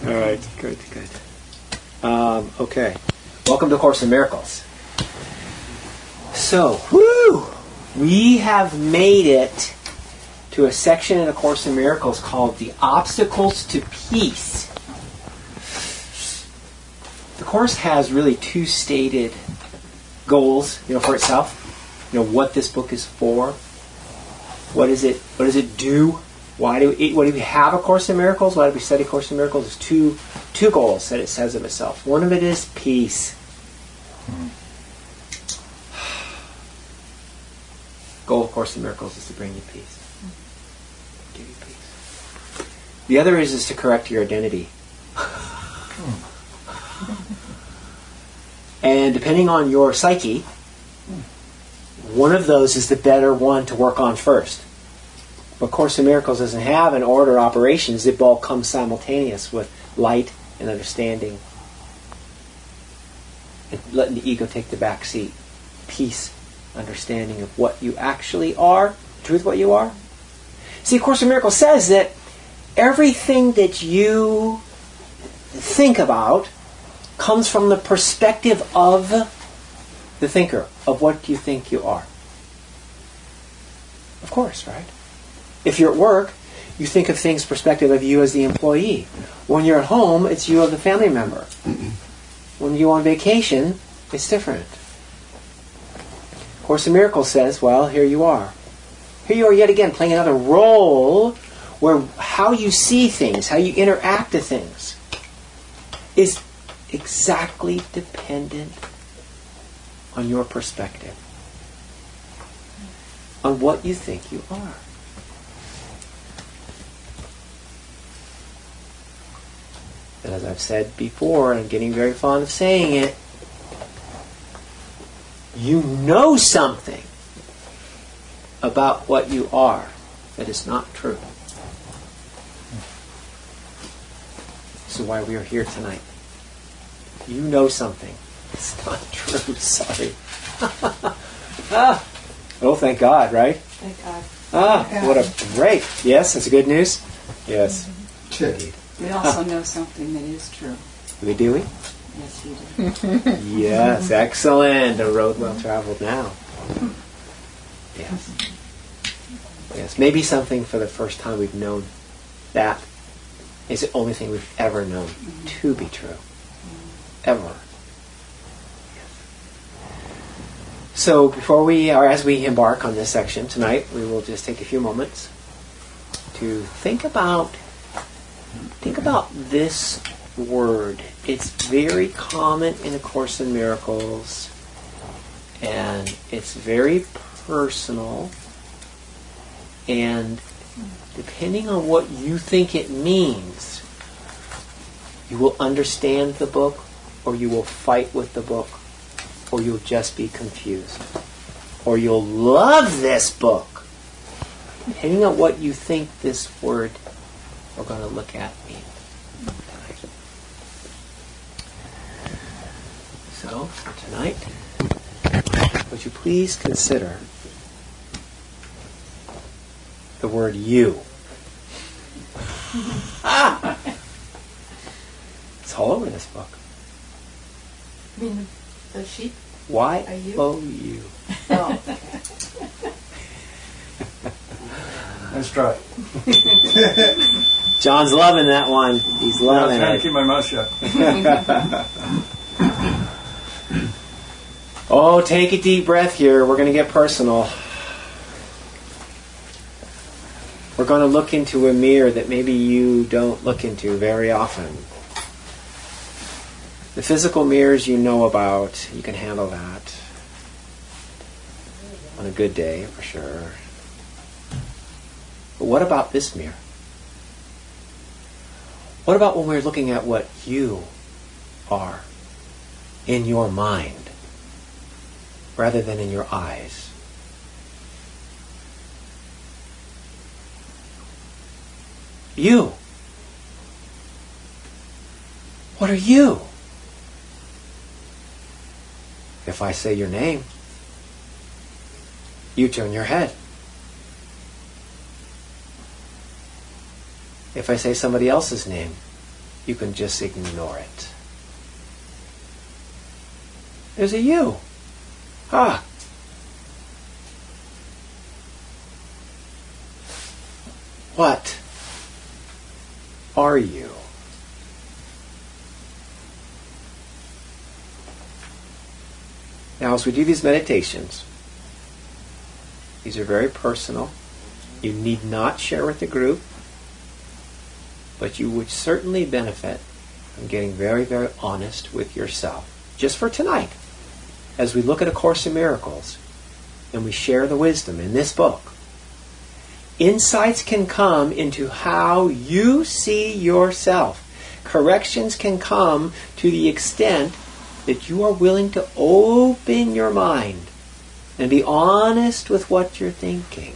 All right, good. Okay. Welcome to Course in Miracles. So, we have made it to a section in A Course in Miracles called The Obstacles to Peace. The Course has really two stated goals, for itself. What this book is for. What does it do? Why do we have A Course in Miracles? Why do we study Course in Miracles? There's two goals that it says of itself. One of it is peace. Goal of Course in Miracles is to bring you peace. Give you peace. The other is to correct your identity. And depending on your psyche, one of those is the better one to work on first. But Course in Miracles doesn't have an order of operations. It all comes simultaneous with light and understanding. And letting the ego take the back seat. Peace, understanding of what you actually are, the truth of what you are. See, Course in Miracles says that everything that you think about comes from the perspective of the thinker, of what you think you are. Of course, right? If you're at work, you think of things perspective of you as the employee. When you're at home, it's you as the family member. When you're on vacation, it's different. Course in Miracles says, well, here you are. Here you are yet again playing another role where how you see things, how you interact with things is exactly dependent on your perspective. On what you think you are. And as I've said before, and I'm getting very fond of saying it, you know something about what you are that is not true. This is why we are here tonight. You know something. It's not true. Sorry. Oh, thank God, right? Thank God. What a break. Yes, that's good news? Yes. Indeed. We also know something that is true. Do we? Yes, we do. Yes, excellent. A road well traveled now. Yes. Yes, maybe something for the first time we've known that is the only thing we've ever known to be true. Ever. So as we embark on this section tonight, we will just take a few moments to think about this word. It's very common in A Course in Miracles, and it's very personal, and depending on what you think it means, you will understand the book, or you will fight with the book, or you'll just be confused. Or you'll love this book. Depending on what you think this word we're going to look at means. So, for tonight, would you please consider the word you. It's all over this book. You mean the sheep? Y-O-U. Oh. Nice try. John's loving that one. He's loving I'm trying it. to keep my mouth shut. Oh, take a deep breath here. We're going to get personal. We're going to look into a mirror that maybe you don't look into very often. The physical mirrors you know about, you can handle that on a good day, for sure. But what about this mirror? What about when we're looking at what you are in your mind rather than in your eyes? You. What are you? If I say your name, you turn your head. If I say somebody else's name, you can just ignore it. There's a you. Ah. What are you? Now, as we do these meditations, these are very personal. You need not share with the group, but you would certainly benefit from getting very, very honest with yourself. Just for tonight, as we look at A Course in Miracles and we share the wisdom in this book, insights can come into how you see yourself. Corrections can come to the extent that you are willing to open your mind and be honest with what you're thinking.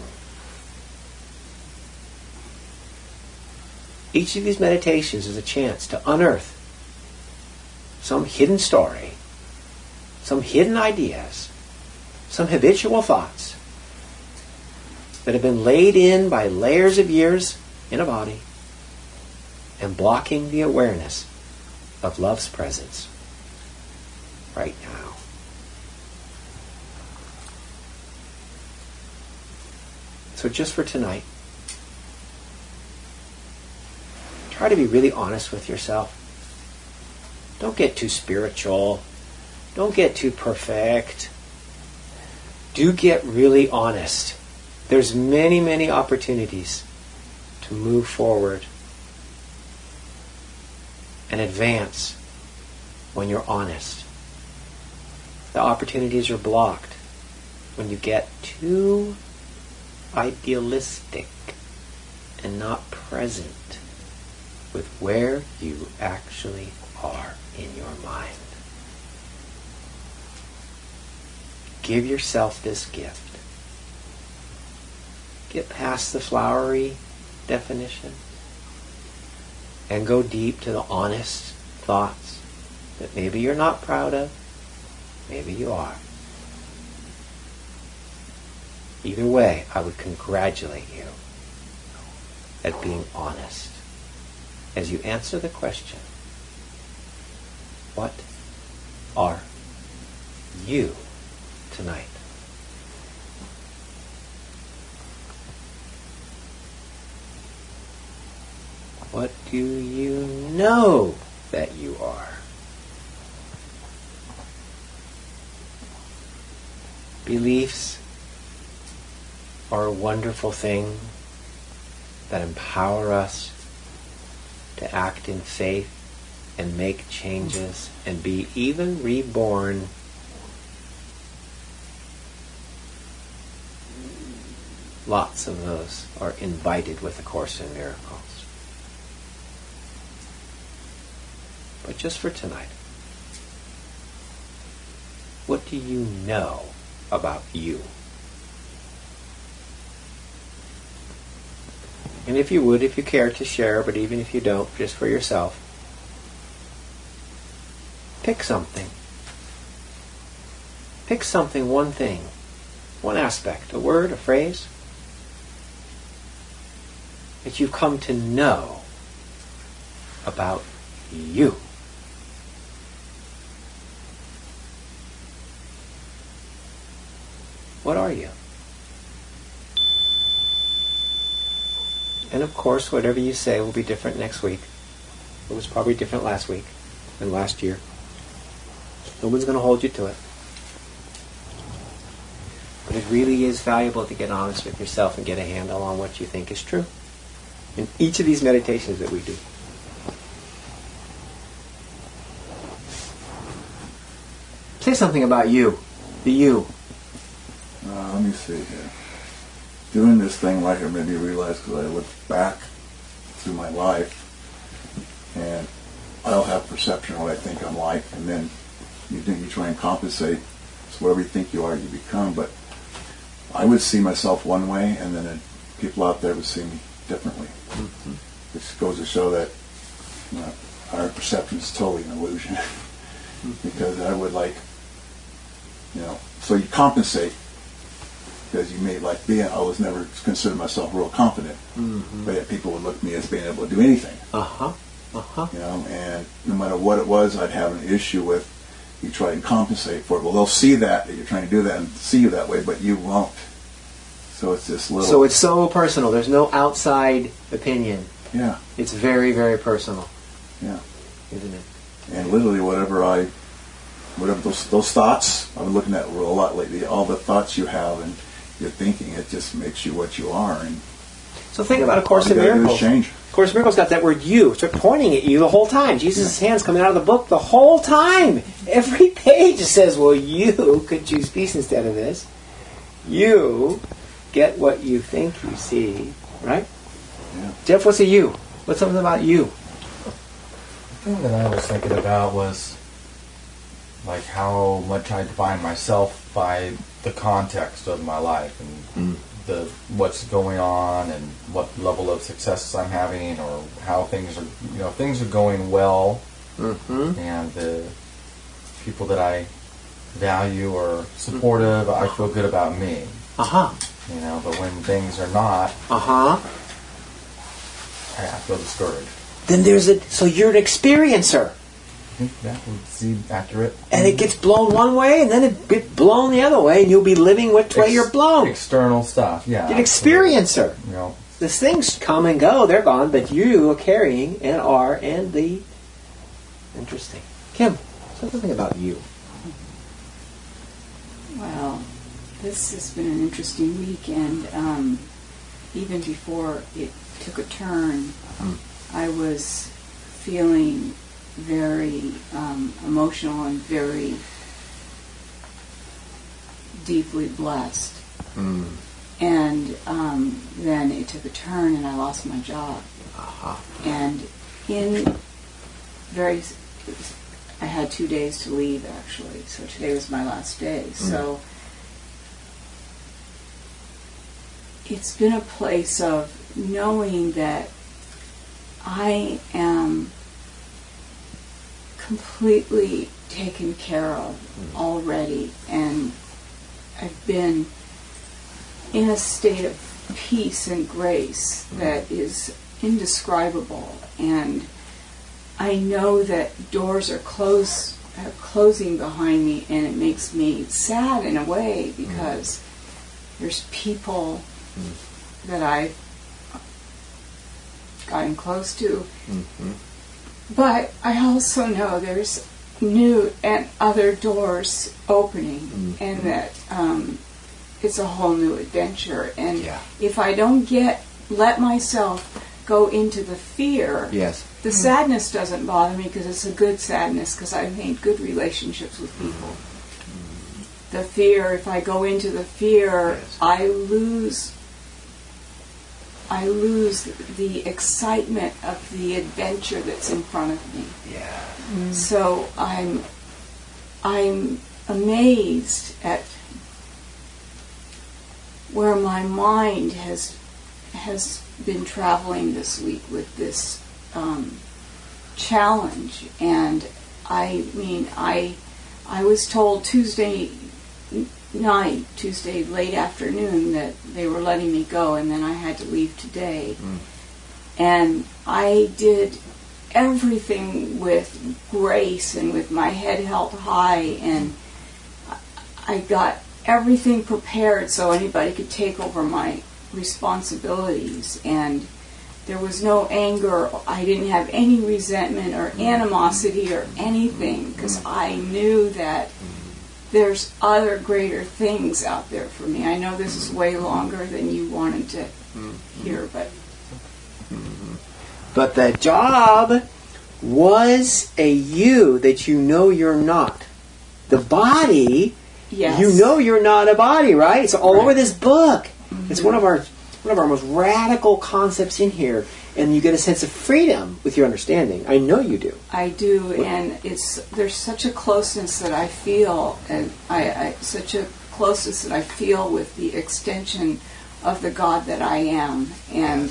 Each of these meditations is a chance to unearth some hidden story, some hidden ideas, some habitual thoughts that have been laid in by layers of years in a body and blocking the awareness of love's presence right now. So just for tonight, try to be really honest with yourself. Don't get too spiritual. Don't get too perfect. Do get really honest. There's many, many opportunities to move forward and advance when you're honest. The opportunities are blocked when you get too idealistic and not present with where you actually are in your mind. Give yourself this gift. Get past the flowery definition and go deep to the honest thoughts that maybe you're not proud of, maybe you are. Either way, I would congratulate you at being honest as you answer the question, what are you tonight? What do you know that you are? Beliefs are a wonderful thing that empower us to act in faith and make changes and be even reborn. Lots of those are invited with A Course in Miracles. But just for tonight, what do you know about you? And if you would, if you care to share, but even if you don't, just for yourself, pick something. Pick something, one thing, one aspect, a word, a phrase, that you've come to know about you. What are you? And of course, whatever you say will be different next week. It was probably different last week and last year. No one's going to hold you to it. But it really is valuable to get honest with yourself and get a handle on what you think is true in each of these meditations that we do. Say something about you, the you. Let me see here. Doing this thing like I maybe realized because I look back through my life and I'll have perception of what I think I'm like, and then you try and compensate. So whatever you think you are, you become. But I would see myself one way, and then people out there would see me differently. Mm-hmm. Which goes to show that our perception is totally an illusion. Because I would so you compensate. Because you may I was never considered myself real confident, but yet people would look at me as being able to do anything. Uh-huh. You know, and no matter what it was, I'd have an issue with. You try and compensate for it. Well, they'll see that you're trying to do that and see you that way, but you won't. So it's this little. So it's so personal. There's no outside opinion. Yeah. It's very, very personal. Yeah. Isn't it? And literally, whatever those thoughts, I've been looking at a lot lately. All the thoughts you have and your thinking, it just makes you what you are. And so think about A Course in all you gotta do Miracles. is change. A Course in Miracles got that word "you." It's pointing at you the whole time. Jesus' hand's coming out of the book the whole time. Every page it says, "Well, you could choose peace instead of this. You get what you think you see." Right? Yeah. Jeff, what's a you? What's something about you? The thing that I was thinking about was like how much I define myself by the context of my life and the what's going on and what level of success I'm having or how things are, things are going well, and the people that I value or supportive, I feel good about me. But when things are not, I feel discouraged. Then so you're an experiencer. I think that would seem accurate. And it gets blown one way, and then it gets blown the other way, and you'll be living which way you're blown. External stuff, yeah. You're an experiencer. These things come and go, they're gone, but you are carrying and are and the... Interesting. Kim, something about you. Well, this has been an interesting week, and even before it took a turn, I was feeling very emotional and very deeply blessed. And then it took a turn and I lost my job. And I had 2 days to leave, actually, so today was my last day. So it's been a place of knowing that I am completely taken care of already, and I've been in a state of peace and grace that is indescribable, and I know that doors are closing behind me, and it makes me sad in a way because there's people that I've gotten close to. But I also know there's new and other doors opening, and that it's a whole new adventure. And if I don't let myself go into the fear, the sadness doesn't bother me because it's a good sadness because I've made good relationships with people. The fear, if I go into the fear, I lose the excitement of the adventure that's in front of me. So I'm amazed at where my mind has been traveling this week with this challenge. And I mean, I was told Tuesday late afternoon that they were letting me go, and then I had to leave today. And I did everything with grace and with my head held high, and I got everything prepared so anybody could take over my responsibilities, and there was no anger. I didn't have any resentment or animosity or anything because I knew that there's other greater things out there for me. I know this is way longer than you wanted to hear, but the job was a you that you know you're not. The body, you know you're not a body, right? It's all over this book. It's one of our most radical concepts in here, and you get a sense of freedom with your understanding. I know you do. I do, and there's such a closeness that I feel, and such a closeness that I feel with the extension of the God that I am, and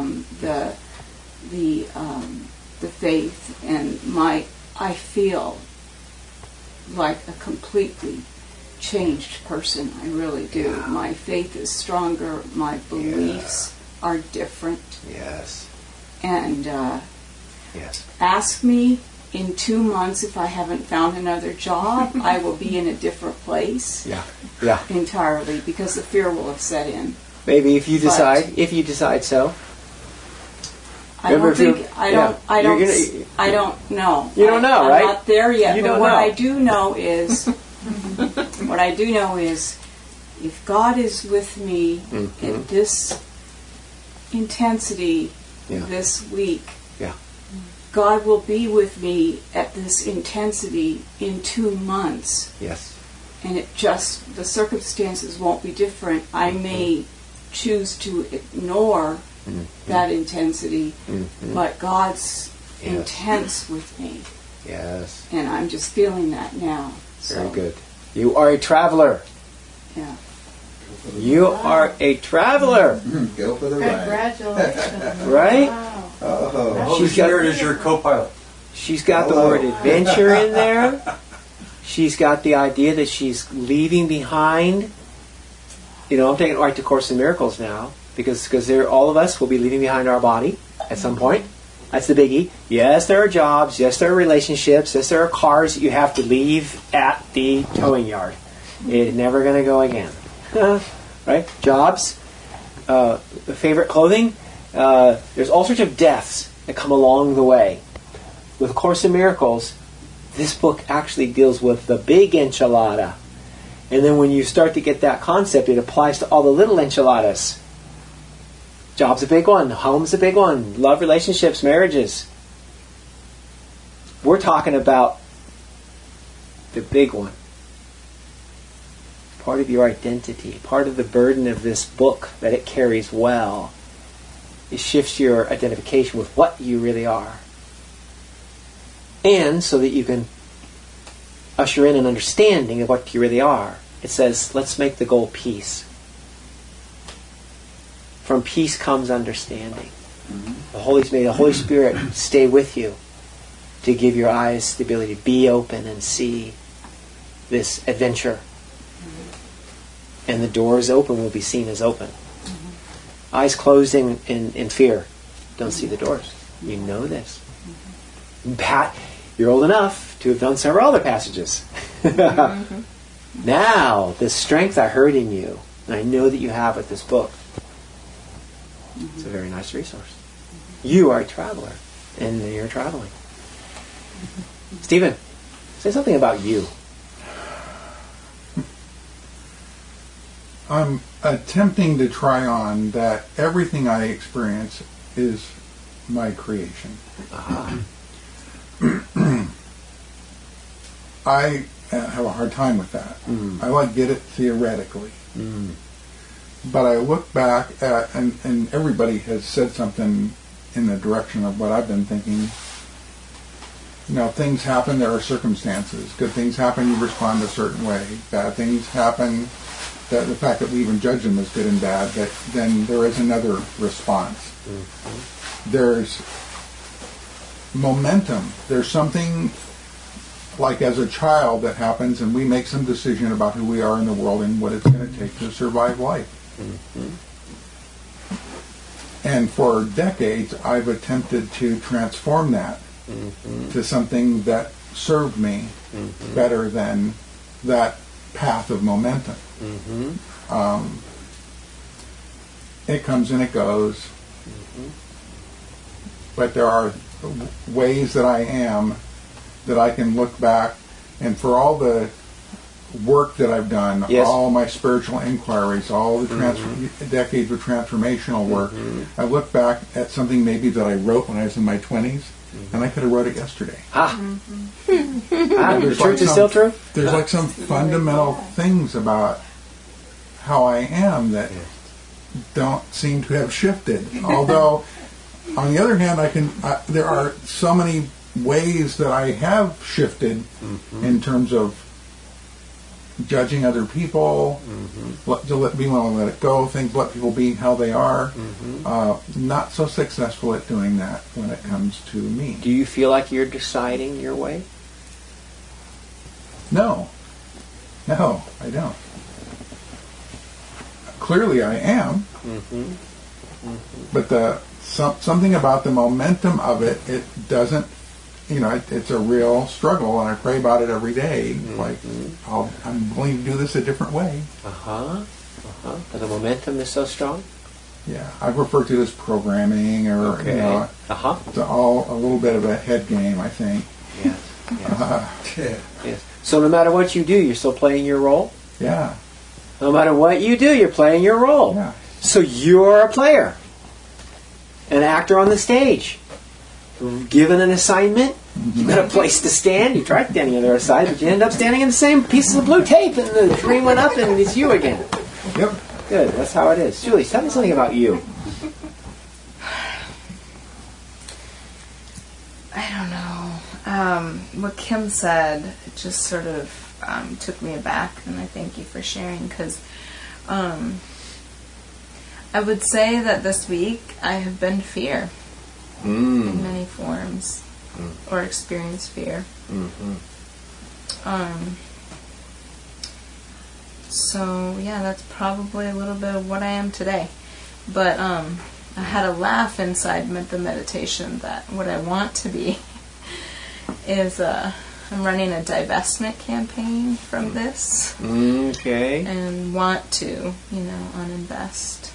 the faith, and I feel like a completely changed person. I really do. My faith is stronger. My beliefs are different. Yes. And Yes. Ask me in 2 months if I haven't found another job. I will be in a different place Yeah. Yeah. entirely because the fear will have set in. Maybe if you But- decide so. I Remember don't if think you- I yeah, don't I you're don't gonna- I don't know. You don't know, I'm right? not there yet. You but don't what know. I do know is what I do know is if God is with me at this intensity Yeah. this week, Yeah. God will be with me at this intensity in 2 months. Yes. And it just, the circumstances won't be different. I may choose to ignore that intensity, but God's Yes. intense with me. Yes. And I'm just feeling that now. Very good. You are a traveler. Yeah. You are a traveler, Go for the ride. Congratulations. right? Wow. The Oh, Holy She's got- Spirit is your co-pilot. She's got the Hello. word adventure in there. She's got the idea that she's leaving behind. You know, I'm taking it right to Course in Miracles now because all of us will be leaving behind our body at some point. That's the biggie. Yes, there are jobs. Yes, there are relationships. Yes, there are cars that you have to leave at the towing yard. It's never going to go again. Right? Jobs, favorite clothing. There's all sorts of deaths that come along the way. With Course in Miracles, this book actually deals with the big enchilada. And then when you start to get that concept, it applies to all the little enchiladas. Job's a big one. Home's a big one. Love, relationships, marriages. We're talking about the big one. Part of your identity, part of the burden of this book that it carries well, it shifts your identification with what you really are. And so that you can usher in an understanding of what you really are, it says, let's make the goal peace. From peace comes understanding. May the Holy Spirit stay with you to give your eyes the ability to be open and see this adventure. And the doors open will be seen as open. Eyes closed in fear don't see the doors. You know this. Pat, you're old enough to have done several other passages. Now, the strength I heard in you, and I know that you have with this book, it's a very nice resource. You are a traveler, and you're traveling. Stephen, say something about you. I'm attempting to try on that everything I experience is my creation. I have a hard time with that. I get it theoretically. But I look back at, and everybody has said something in the direction of what I've been thinking. You know, things happen, there are circumstances. Good things happen, you respond a certain way. Bad things happen, that the fact that we even judge them as good and bad, that then there is another response. There's momentum. There's something like as a child that happens and we make some decision about who we are in the world and what it's going to take to survive life. And for decades I've attempted to transform that to something that served me better than that path of momentum. It comes and it goes. But there are ways that I am that I can look back, and for all the work that I've done, Yes. all my spiritual inquiries, all the decades of transformational work, I look back at something maybe that I wrote when I was in my 20s, and I could have wrote it yesterday. The There's truth like is still true? There's like some fundamental things about how I am that don't seem to have shifted. Although, on the other hand, there are so many ways that I have shifted in terms of judging other people, being willing to let it go, let people be how they are. Not so successful at doing that when it comes to me. Do you feel like you're deciding your way? No, I don't. Clearly I am. But the something about the momentum of it. It doesn't. It's a real struggle, and I pray about it every day. Like, I'm willing to do this a different way. But the momentum is so strong. Yeah, I refer to this programming, or it's all a little bit of a head game, I think. Yes. So no matter what you do, you're still playing your role. Yeah. No matter what you do, you're playing your role. Yeah. So you're a player, an actor on the stage. Given an assignment, you got a place to stand. You tried standing on the other side, but you end up standing in the same pieces of blue tape, and the screen went up, and it's you again. Yep. Good. That's how it is. Julie, tell me something about you. I don't know. What Kim said just sort of took me aback, and I thank you for sharing, because I would say that this week I have been fear in many forms, or experienced fear. So yeah, that's probably a little bit of what I am today. But I had a laugh inside the meditation that what I want to be is I'm running a divestment campaign from this. Okay. And want to, uninvest.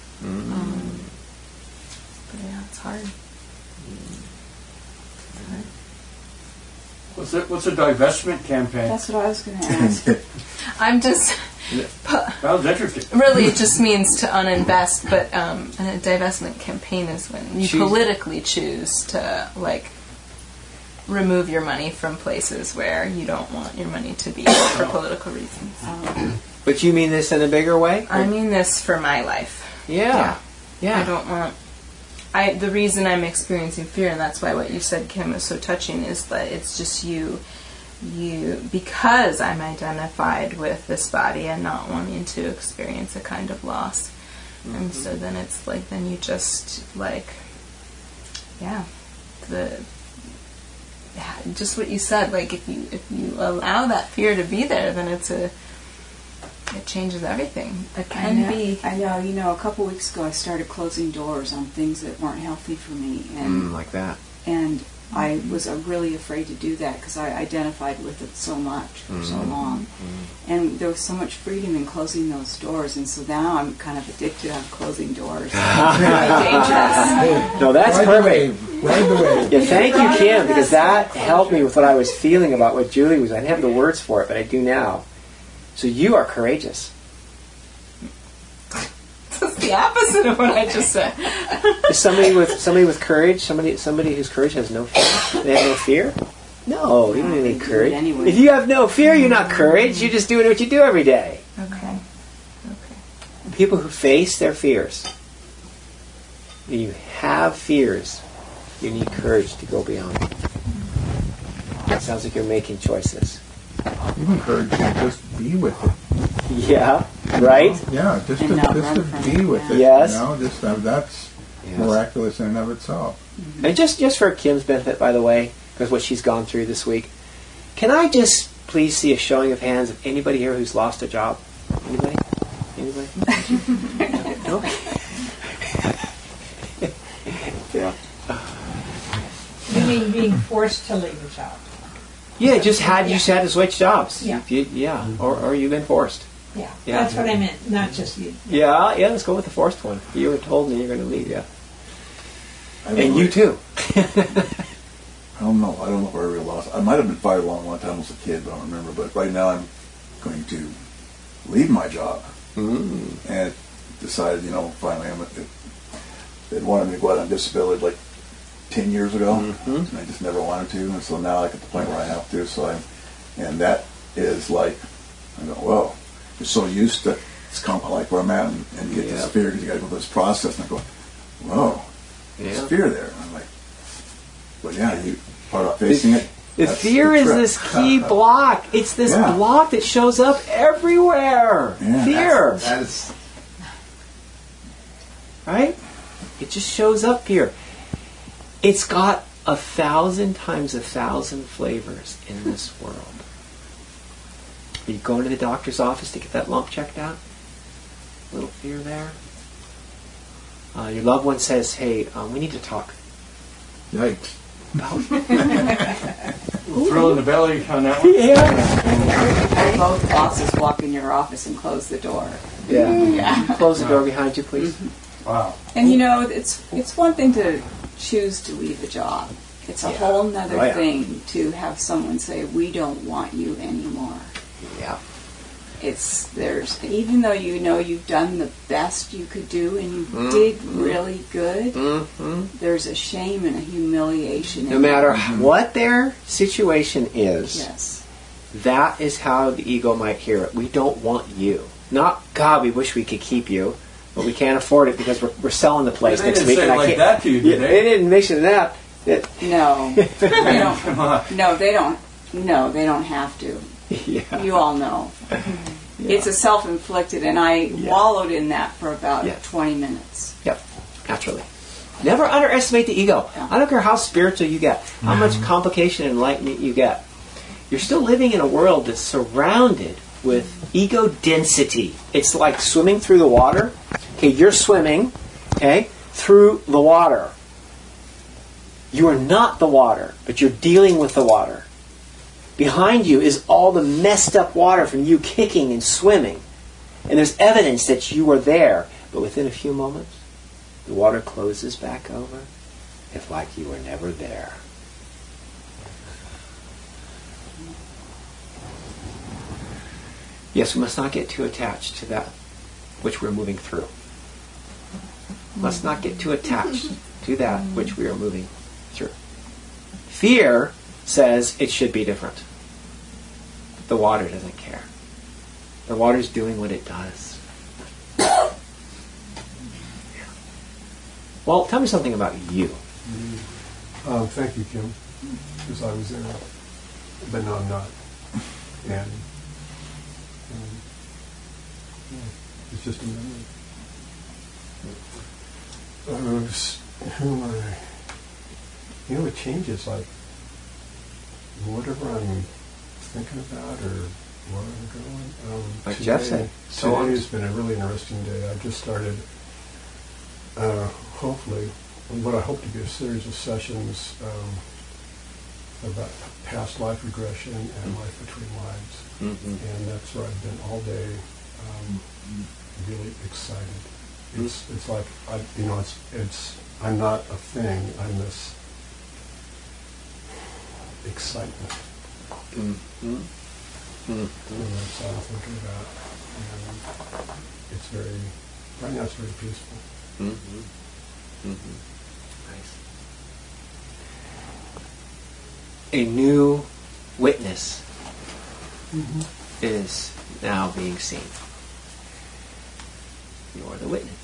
But yeah, it's hard. What's a divestment campaign? That's what I was going to ask. I'm just... That was interesting. Really, it just means to uninvest, but a divestment campaign is when you politically choose to, remove your money from places where you don't want your money to be for political reasons. But you mean this in a bigger way? I mean this for my life. Yeah. I don't want... the reason I'm experiencing fear, and that's why what you said, Kim, is so touching, is that it's just you, because I'm identified with this body and not wanting to experience a kind of loss. And so then it's then you just, just what you said, if you allow that fear to be there, then it changes everything. It can be. I know. A couple weeks ago, I started closing doors on things that weren't healthy for me, and like that. And I was really afraid to do that because I identified with it so much for so long, and there was so much freedom in closing those doors. And so now I'm kind of addicted on closing doors. It's really dangerous. No, that's perfect. Right away. Yeah, thank you, Kim, because that helped me with what I was feeling about what Julie was. I didn't have the words for it, but I do now. So you are courageous. That's the opposite of what I just said. Is somebody with courage, somebody whose courage has no fear? They have no fear? No, you don't need courage. Anyway. If you have no fear, you're not courage. You're just doing what you do every day. Okay. People who face their fears. When you have fears, you need courage to go beyond them. It sounds like you're making choices. Even courage to just be with it. Yeah, right? Yeah, just to be with it. Yes. That's miraculous in and of itself. And just for Kim's benefit, by the way, because what she's gone through this week, can I just please see a showing of hands of anybody here who's lost a job? Anybody? No? Yeah. You mean being forced to leave a job? Yeah, you just had to switch jobs. Yeah. Or you've been forced. Yeah, Yeah. that's what I meant, not just you. Yeah, let's go with the forced one. You were told and you're going to leave, And you too. I don't know if I ever lost. I might have been fired a long time as a kid, but I don't remember. But right now I'm going to leave my job. And decided, finally they wanted me to go out on disability 10 years ago, and I just never wanted to, and so now I'm at the point where I have to, and that is I go, whoa, you're so used to it's kind of like where I'm at, and you get this fear because you got to go through this process, and I go, whoa, there's fear there. And I'm like, but you part about facing it. The fear is this key block. It's this block that shows up everywhere. Yeah. Fear. That is... Right? It just shows up here. It's got 1,000 times 1,000 flavors in this world. Are you going to the doctor's office to get that lump checked out? A little fear there. Your loved one says, hey, we need to talk. Yikes. Thrill in the belly on that one. Yeah. Both bosses walk in your office and close the door. Yeah. Close the door behind you, please. Wow. And it's one thing to choose to leave a job. It's a whole nother thing to have someone say, we don't want you anymore. Yeah. Even though you've done the best you could do and you did really good, there's a shame and a humiliation. No matter what their situation is, yes, that is how the ego might hear it. We don't want you. Not, God, we wish we could keep you, but we can't afford it because we're selling the place They next didn't week. say And it like that to you, did they? They didn't mention that. No, they don't. Come on. No, they don't. No, they don't have to. Yeah. You all know. It's a self-inflicted, and I wallowed in that for about 20 minutes. Yep, naturally. Never underestimate the ego. Yeah. I don't care how spiritual you get, how much complication and enlightenment you get. You're still living in a world that's surrounded with ego density. It's like swimming through the water. Okay, you're swimming, okay, through the water. You are not the water, but you're dealing with the water. Behind you is all the messed up water from you kicking and swimming. And there's evidence that you were there. But within a few moments, the water closes back over. It's like you were never there. Yes, we must not get too attached to that which we're moving through. Let's not get too attached to that which we are moving through. Fear says it should be different. But the water doesn't care. The water's doing what it does. Well, tell me something about you. Thank you, Kim, because I was there, but no, I'm not. And it's just a memory. Who am I? It changes, like, whatever I'm thinking about or where I'm going. Like Jeff said, today has been a really interesting day. I just started, hopefully, what I hope to be a series of sessions about past life regression and life between lives. And that's where I've been all day, really excited. It's like, I'm not a thing, I'm this excitement. And that's all I'm thinking about. And right now it's very peaceful. Nice. A new witness is now being seen. You're the witness.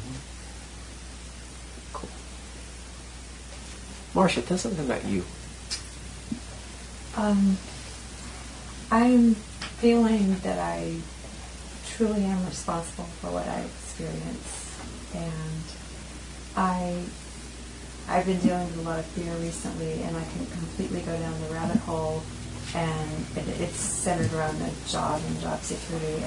Cool. Marcia, tell something about you. I'm feeling that I truly am responsible for what I experience, and I've been dealing with a lot of fear recently, and I can completely go down the rabbit hole, and it's centered around the job and job security,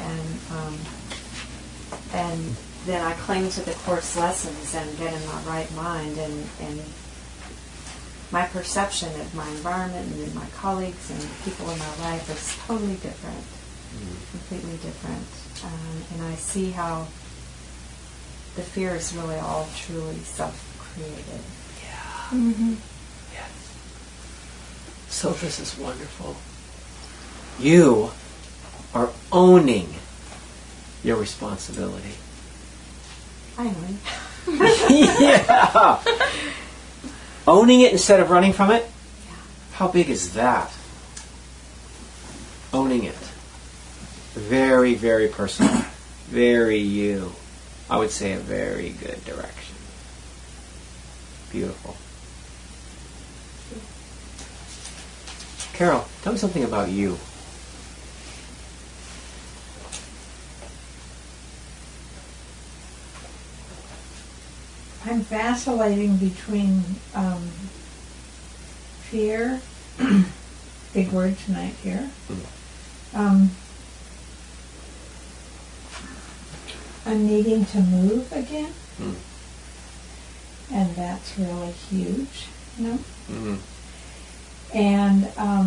and then I cling to the course lessons and get in my right mind, and my perception of my environment and my colleagues and people in my life is totally different, completely different. And I see how the fear is really all truly self-created. Yeah. Yes. So this is wonderful. You are owning your responsibility. Finally. Yeah. Owning it instead of running from it? How big is that? Owning it. Very, very personal. Very you. I would say a very good direction. Beautiful. Carol, tell me something about you. I'm vacillating between fear, big word tonight here. I'm needing to move again. And that's really huge, you know? Mm-hmm. And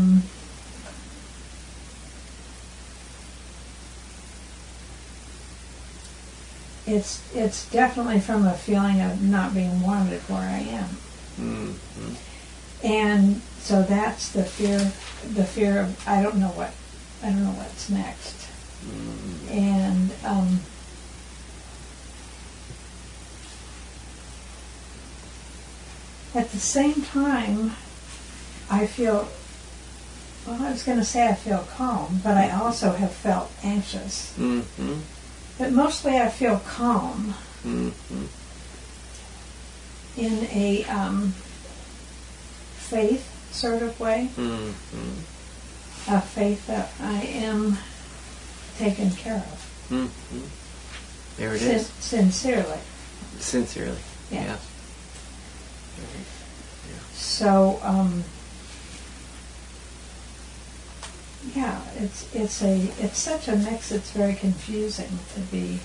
it's definitely from a feeling of not being wanted where I am. Mm-hmm. And so that's the fear of I don't know what's next. Mm-hmm. And at the same time, I feel, well, I was going to say I feel calm, but I also have felt anxious. Mm-hmm. But mostly I feel calm Mm-hmm. in a faith sort of way, Mm-hmm. a faith that I am taken care of. Mm-hmm. There it is. Sincerely. Sincerely. Yeah. Yeah. So, yeah, it's such a mix. It's very confusing to be.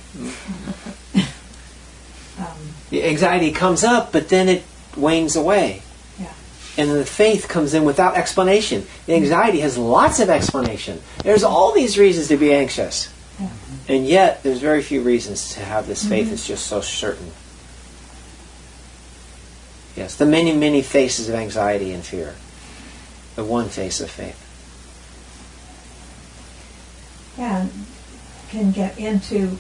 The anxiety comes up, but then it wanes away. Yeah. And the faith comes in without explanation. The anxiety has lots of explanation. There's all these reasons to be anxious. Yeah. And yet, there's very few reasons to have this faith that's just so certain. Yes, the many, many faces of anxiety and fear. The one face of faith. Yeah, and can get into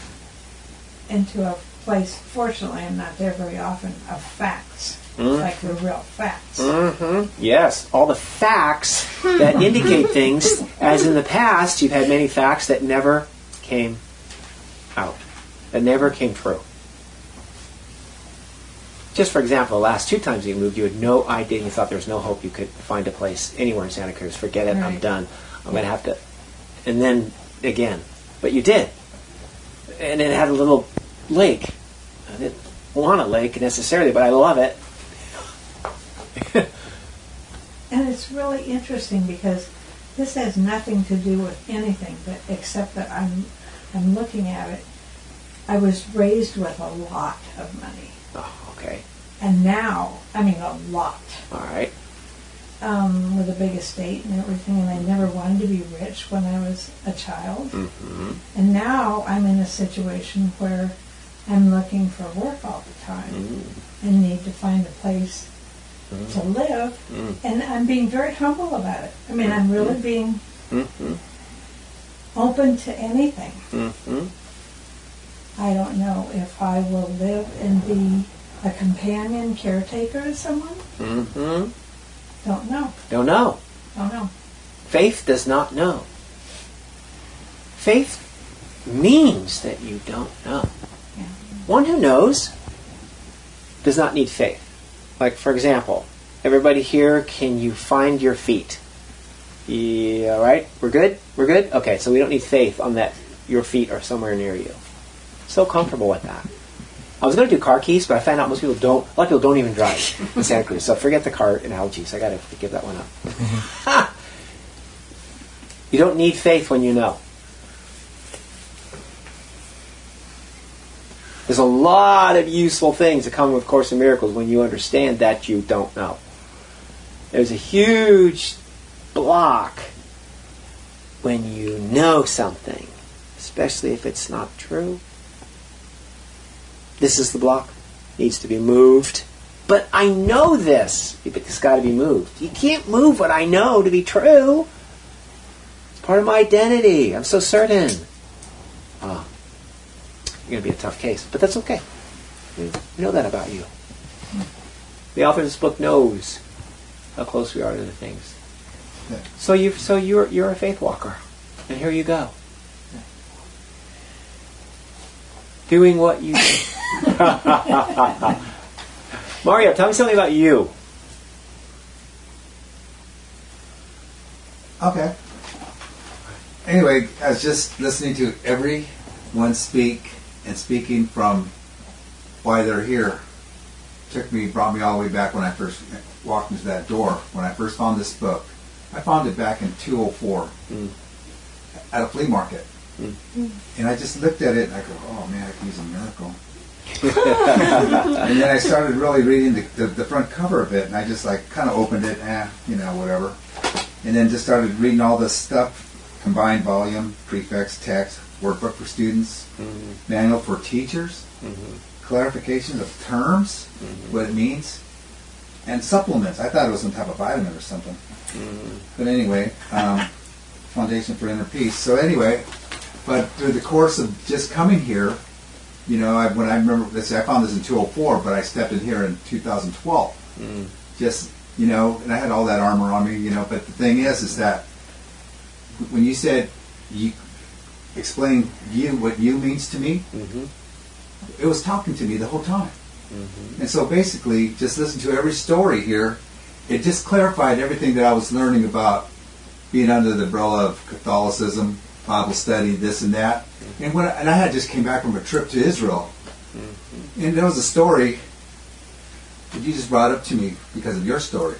a place. Fortunately, I'm not there very often. Of facts, like the real facts. Mm-hmm. Yes, all the facts that indicate things. As in the past, you've had many facts that never came out, that never came true. Just for example, the last 2 times you moved, you had no idea. You thought there was no hope you could find a place anywhere in Santa Cruz. Forget it. I'm Right. done. I'm going to have to. And then again, but you did, and it had a little lake. I didn't want a lake necessarily, but I love it. And it's really interesting because this has nothing to do with anything, but except that I'm looking at it. I was raised with a lot of money, Oh, okay. and now, I mean, a lot. All right. With a big estate and everything, and I never wanted to be rich when I was a child. Mm-hmm. And now I'm in a situation where I'm looking for work all the time and need to find a place to live. And I'm being very humble about it. I mean, I'm really being open to anything. Mm-hmm. I don't know if I will live and be a companion caretaker to someone. Mm-hmm. Don't know. Don't know. Don't know. Faith does not know. Faith means that you don't know. Yeah. One who knows does not need faith. Like, for example, everybody here, can you find your feet? Yeah, right? We're good? We're good? Okay, so we don't need faith on that your feet are somewhere near you. So comfortable with that. I was going to do car keys, but I found out most people don't. A lot of people don't even drive in Santa Cruz, so forget the car analogies. I got to give that one up. You don't need faith when you know. There's a lot of useful things that come with Course in Miracles when you understand that you don't know. There's a huge block when you know something, especially if it's not true. This is the block. Needs to be moved. But I know this. But it's got to be moved. You can't move what I know to be true. It's part of my identity. I'm so certain. You're going to be a tough case. But that's okay. We know that about you. The author of this book knows how close we are to the things. Yeah. So you're a faith walker. And here you go. Doing what you do. Mario, tell me something about you. Okay. Anyway, I was just listening to everyone speak and speaking from why they're here. Brought me all the way back when I first walked into that door. When I first found this book, I found it back in 2004 at a flea market. And I just looked at it and I go, oh man, I could use a miracle. And then I started really reading the front cover of it, and I just like kind of opened it, whatever. And then just started reading all this stuff, combined volume, prefix, text, workbook for students, manual for teachers, clarification of terms, what it means, and supplements. I thought it was some type of vitamin or something. But anyway, Foundation for Inner Peace. So anyway, but through the course of just coming here, when I remember this, I found this in 2004, but I stepped in here in 2012. Just, and I had all that armor on me, but the thing is that when you said, explain what you means to me, it was talking to me the whole time. And so basically, just listen to every story here. It just clarified everything that I was learning about being under the umbrella of Catholicism, Bible study, this and that. And I had just came back from a trip to Israel. And there was a story that you just brought up to me because of your story.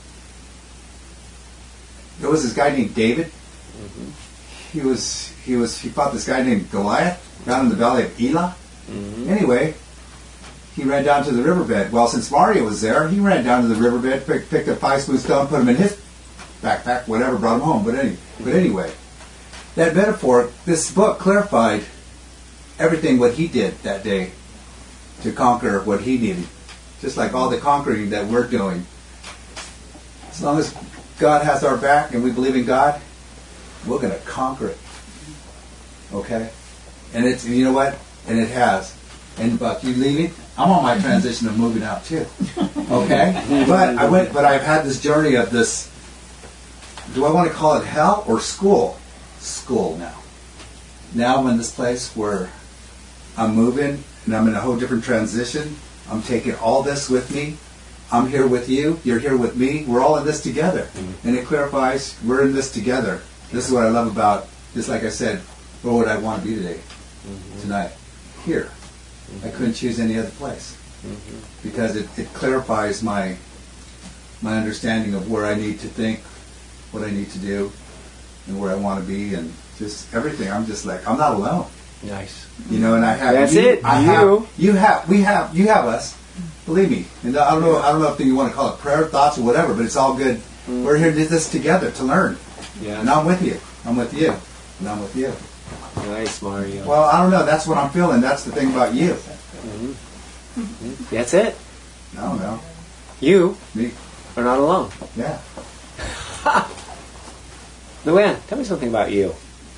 There was this guy named David. He fought this guy named Goliath down in the valley of Elah. Anyway, he ran down to the riverbed. Well, since Mario was there, he ran down to the riverbed, picked up 5 smooth stone, put them in his backpack, whatever, brought them home. But anyway, that metaphor, this book clarified everything what he did that day to conquer what he needed. Just like all the conquering that we're doing. As long as God has our back and we believe in God, we're going to conquer it. Okay? And it's, you know what? And it has. And Buck, you leaving? I'm on my transition of moving out too. Okay? But I've had this journey of this, do I want to call it hell or school? School now. Now I'm in this place where I'm moving and I'm in a whole different transition. I'm taking all this with me. I'm here with you. You're here with me. We're all in this together. And it clarifies we're in this together. This is what I love about, just like I said, where would I want to be today? Tonight. Here. I couldn't choose any other place. Because it clarifies my understanding of where I need to think, what I need to do, and where I want to be, and just everything. I'm just like, I'm not alone. Nice. And I have That's you. You have us. Believe me. And I don't know if you want to call it prayer, thoughts, or whatever, but it's all good. We're here to do this together to learn. Yeah. And I'm with you. I'm with you. And I'm with you. Nice, Mario. Well, I don't know. That's what I'm feeling. That's the thing about you. That's it. I don't know. You Me. are not alone. Yeah. Luann, tell me something about you.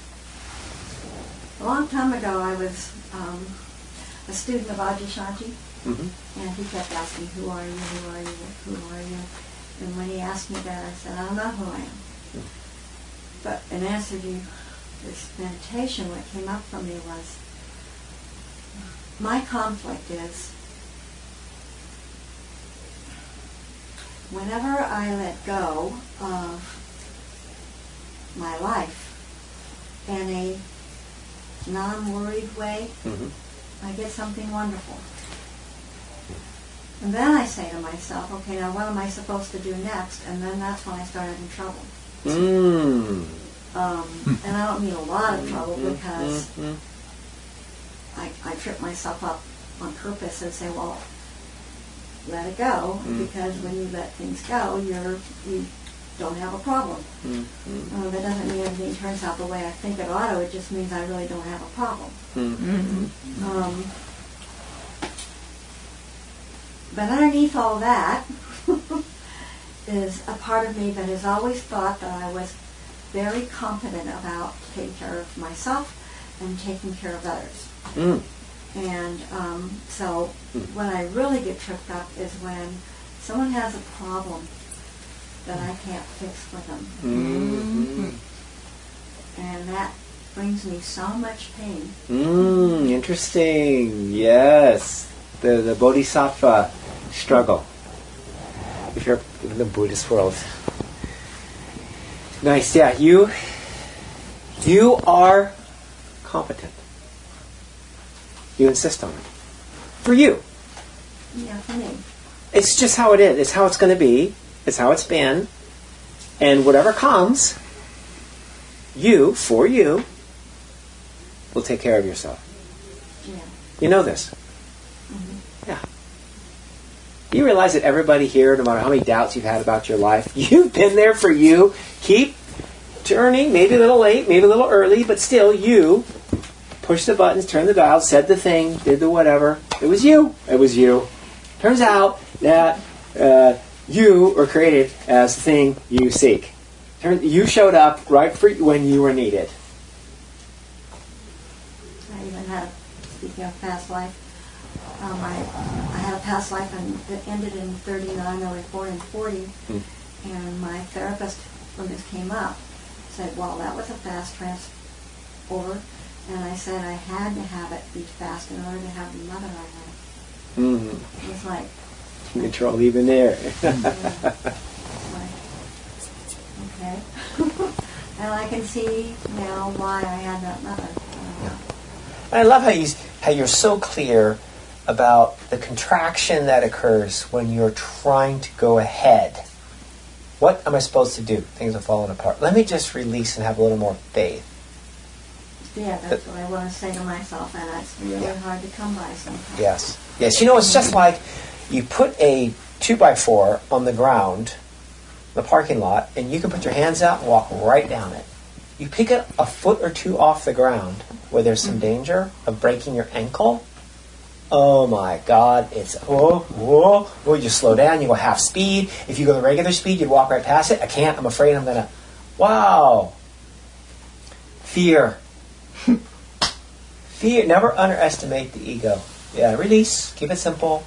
A long time ago, I was a student of Adyashanti, and he kept asking, who are you, who are you, who are you? And when he asked me that, I said, I don't know who I am. But in answer to this meditation, what came up for me was, my conflict is, whenever I let go of my life in a non-worried way, I get something wonderful. And then I say to myself, okay, now what am I supposed to do next? And then that's when I start having trouble. And I don't mean a lot of trouble because I trip myself up on purpose and say, well, let it go, because when you let things go, you don't have a problem. That doesn't mean everything turns out the way I think it ought to. It just means I really don't have a problem. But underneath all that is a part of me that has always thought that I was very competent about taking care of myself and taking care of others. And so when I really get tripped up is when someone has a problem that I can't fix for them. And that brings me so much pain. Interesting. Yes. The bodhisattva struggle. If you're in the Buddhist world. Nice. Yeah, you are competent. You insist on it. For you. Yeah, for me. It's just how it is. It's how it's going to be. It's how it's been. And whatever comes, for you, will take care of yourself. Yeah. You know this. You realize that everybody here, no matter how many doubts you've had about your life, you've been there for you. Keep turning, maybe a little late, maybe a little early, but still you pushed the buttons, turned the dial, said the thing, did the whatever. It was you. It was you. Turns out that you were created as the thing you seek. You showed up right for when you were needed. I even had, speaking of past life, I had a past life that ended in 39. I was born in 40. And my therapist, when this came up, said, well, that was a fast transfer. And I said I had to have it be fast in order to have the mother I had. It was like... Control even there. Okay. And I can see now why I had that mother. I love how you're so clear about the contraction that occurs when you're trying to go ahead. What am I supposed to do? Things are falling apart. Let me just release and have a little more faith. Yeah, that's what I want to say to myself, and it's really hard to come by sometimes. Yes. Yes. You know, it's just like you put a 2x4 on the ground, the parking lot, and you can put your hands out and walk right down it. You pick it a foot or two off the ground where there's some danger of breaking your ankle. Oh my God, it's whoa, you slow down, you go half speed. If you go the regular speed, you'd walk right past it. I can't, I'm afraid I'm gonna, wow. Fear. Fear, never underestimate the ego. Yeah, release, keep it simple.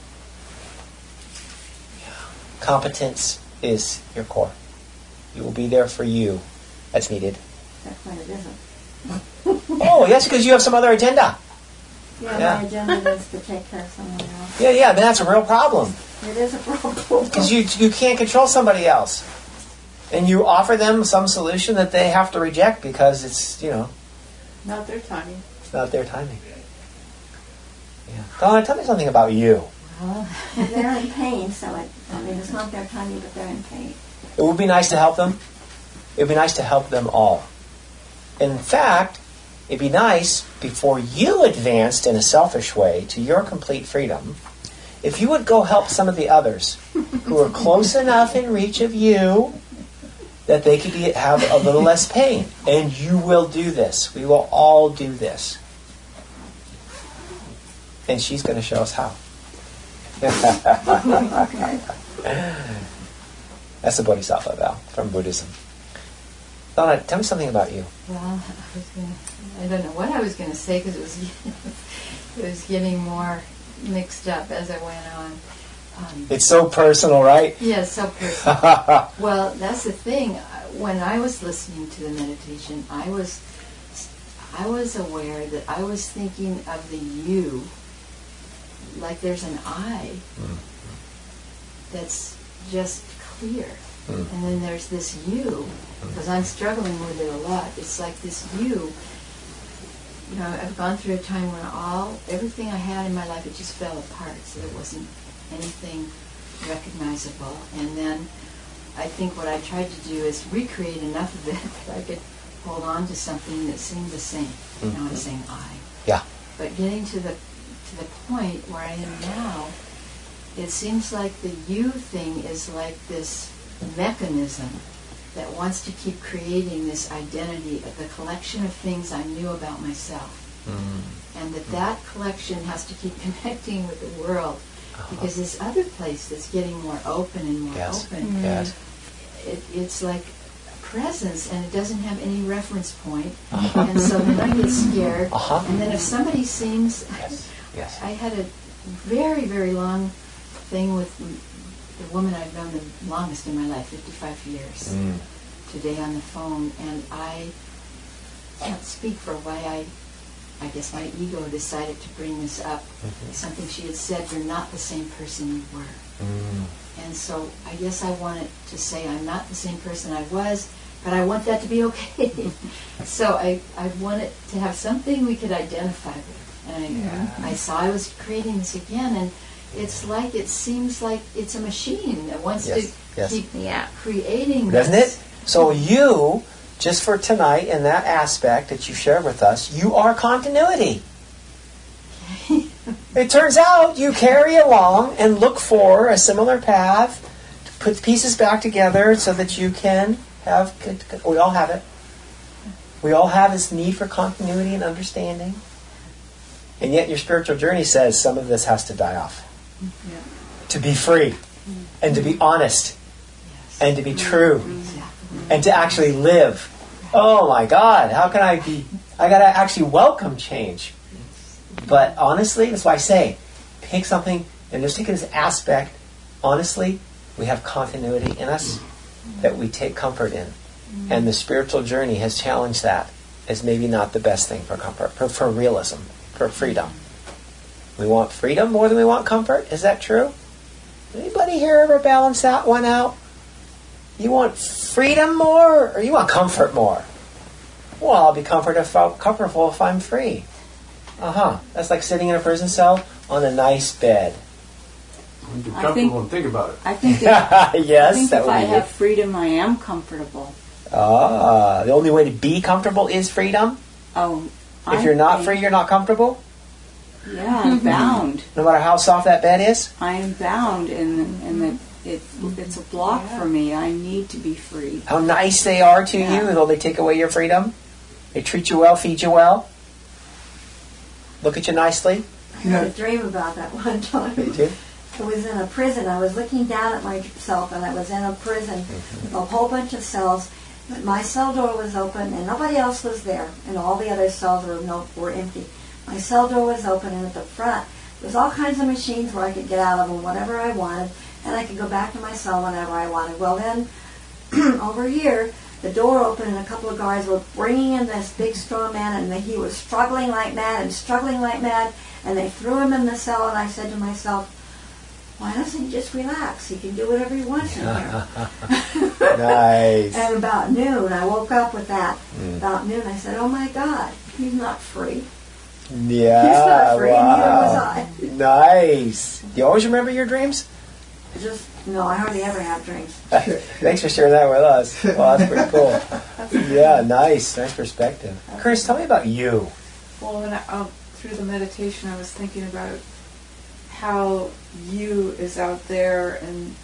Competence is your core. You will be there for you as needed. That's when it isn't. Oh, yes, because you have some other agenda. Yeah, my agenda is to take care of someone else. Yeah, I mean, that's a real problem. It is a problem. Because you can't control somebody else. And you offer them some solution that they have to reject because it's, Not their timing. It's not their timing. Yeah. Donna, tell me something about you. Well, they're in pain, so it's not their timing, but they're in pain. It would be nice to help them. It would be nice to help them all. In fact, it'd be nice, before you advanced in a selfish way to your complete freedom, if you would go help some of the others who are close enough in reach of you that they could have a little less pain. And you will do this. We will all do this. And she's going to show us how. That's the Bodhisattva vow from Buddhism. Donna, tell me something about you. Well, I don't know what I was going to say because it was getting more mixed up as I went on. It's so personal, right? Yeah, it's so personal. Well, that's the thing. When I was listening to the meditation, I was aware that I was thinking of the you like there's an I that's just clear. And then there's this you, because I'm struggling with it a lot. It's like this you. I've gone through a time when everything I had in my life, it just fell apart. So there wasn't anything recognizable. And then I think what I tried to do is recreate enough of it that I could hold on to something that seemed the same. I'm saying I. Yeah. But getting to the point where I am now, it seems like the you thing is like this mechanism that wants to keep creating this identity of the collection of things I knew about myself. And that collection has to keep connecting with the world, because this other place that's getting more open and more open, it's like a presence, and it doesn't have any reference point. And so then I get scared. And then if somebody seems... I had a very, very long thing with the woman I've known the longest in my life, 55 years, today on the phone, and I can't speak for why I guess my ego decided to bring this up. Something she had said, you're not the same person you were. And so I guess I wanted to say I'm not the same person I was, but I want that to be okay. So I wanted to have something we could identify with. And I saw I was creating this again, and it's like, it seems like it's a machine that wants to keep creating this. Doesn't it? So you, just for tonight, in that aspect that you shared with us, you are continuity. It turns out you carry along and look for a similar path to put the pieces back together so that you can have... We all have it. We all have this need for continuity and understanding. And yet your spiritual journey says some of this has to die off. Yeah. To be free. And to be honest. And to be true. And to actually live. Oh my God, how can I be... I got to actually welcome change. But honestly, that's why I say, pick something and just take this aspect. Honestly, we have continuity in us that we take comfort in. And the spiritual journey has challenged that as maybe not the best thing for comfort, for realism, for freedom. We want freedom more than we want comfort. Is that true? Anybody here ever balance that one out? You want freedom more or you want comfort more? Well, I'll be comfortable if I'm free. That's like sitting in a prison cell on a nice bed. Be comfortable and think about it. I think that, yes, I think that if would I be have it. freedom, I am comfortable. The only way to be comfortable is freedom? Oh, If you're not free, you're not comfortable? Yeah, I'm bound. No matter how soft that bed is? I am bound, and it's a block for me. I need to be free. How nice they are to you, though they take away your freedom? They treat you well, feed you well? Look at you nicely? I had a dream about that one time. Me too. I was in a prison. I was looking down at myself, and I was in a prison with a whole bunch of cells. But my cell door was open, and nobody else was there, and all the other cells were empty. My cell door was open, and at the front, there was all kinds of machines where I could get out of them whenever I wanted, and I could go back to my cell whenever I wanted. Well, then, over here, the door opened, and a couple of guards were bringing in this big straw man, and he was struggling like mad, and they threw him in the cell, and I said to myself, why doesn't he just relax? He can do whatever he wants in here. Nice. And about noon, I woke up with that. About noon, I said, oh my God, he's not free. Yeah, He's not free, and neither was wow. I. Nice. You always remember your dreams? No, I hardly ever have dreams. Thanks for sharing that with us. Well, that's pretty cool. Yeah, nice. Nice perspective. Chris, tell me about you. Well, through the meditation, I was thinking about how you is out there,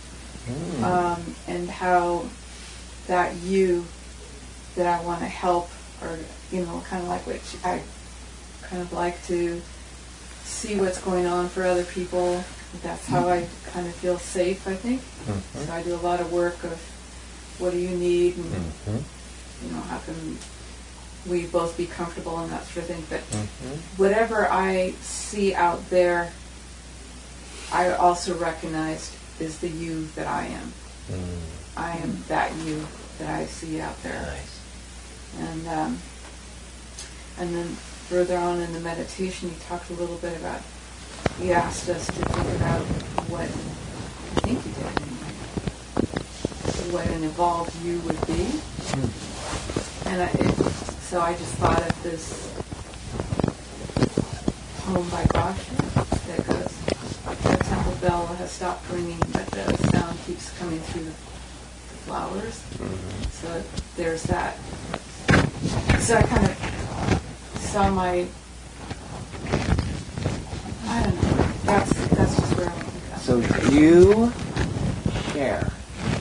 and how that you that I want to help, or kind of like what I kind of like to see what's going on for other people. That's how I kind of feel safe, I think. So I do a lot of work of what do you need, and how can we both be comfortable and that sort of thing. But whatever I see out there, I also recognized is the you that I am. I am that you that I see out there. Nice. And then further on in the meditation, he talked a little bit about, he asked us to think about what, I think he did anyway, what an evolved you would be. And so I just thought of this poem by Goshen that goes, the temple bell has stopped ringing, but the sound keeps coming through the flowers. So there's that. So I kind of saw my, I don't know, that's just where I went with that. So you share.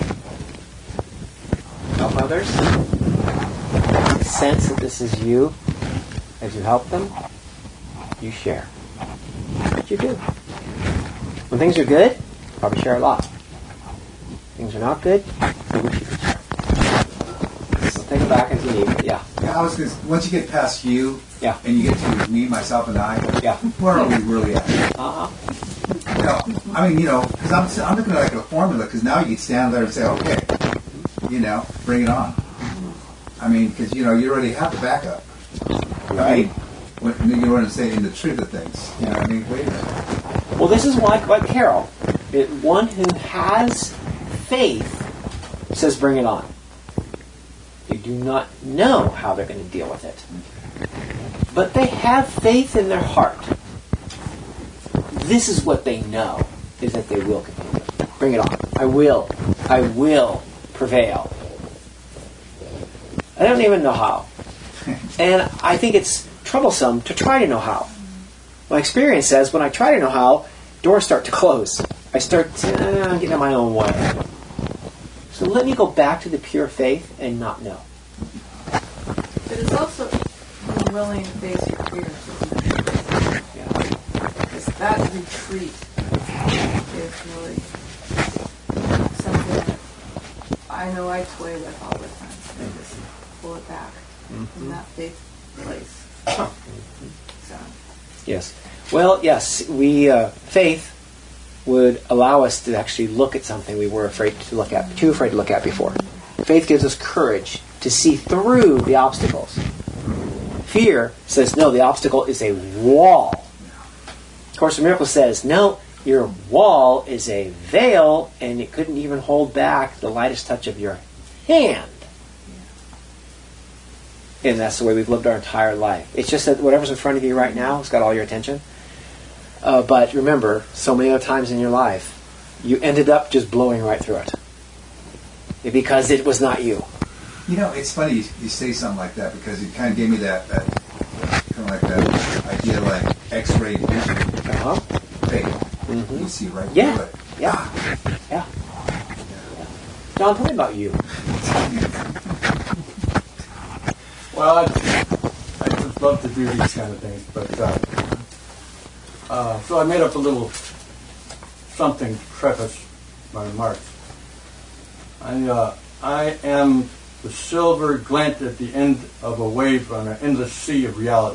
Help others. Sense that this is you. As you help them, you share. That's what you do. When things are good, probably share a lot. Things are not good, you wish you could share. So take it back as you need. Yeah. I was gonna, once you get past you, and you get to me, myself, and I, where are we really at? I mean, because I'm looking at like a formula, because now you can stand there and say, okay, bring it on. I mean, because, you already have the backup. Right? When you want to say in the truth of things. You know what I mean? Wait a minute. Well, this is like Carol. One who has faith says, bring it on. They do not know how they're going to deal with it. But they have faith in their heart. This is what they know, is that they will continue. Bring it on. I will prevail. I don't even know how. And I think it's troublesome to try to know how. My experience says when I try to know how, doors start to close. I start getting in my own way. So let me go back to the pure faith and not know. But it's also being willing to face your fears. Yeah. Because that retreat is really something that I know I toy with all the time. I just pull it back in that faith place. So. Yes. Well, yes, faith would allow us to actually look at something we were too afraid to look at before. Faith gives us courage to see through the obstacles. Fear says, no, the obstacle is a wall. Course in Miracles says, no, your wall is a veil, and it couldn't even hold back the lightest touch of your hand. And that's the way we've lived our entire life. It's just that whatever's in front of you right now has got all your attention. But remember, so many other times in your life, you ended up just blowing right through it. Because it was not you. You know, it's funny you say something like that, because it kind of gave me that kind of like that idea, like X-ray vision. Faith. Mm-hmm. You see right through it. Yeah. John, tell me about you. Well, I just love to do these kind of things, but so I made up a little something to preface my remarks. I am the silver glint at the end of a wave on an endless sea of reality.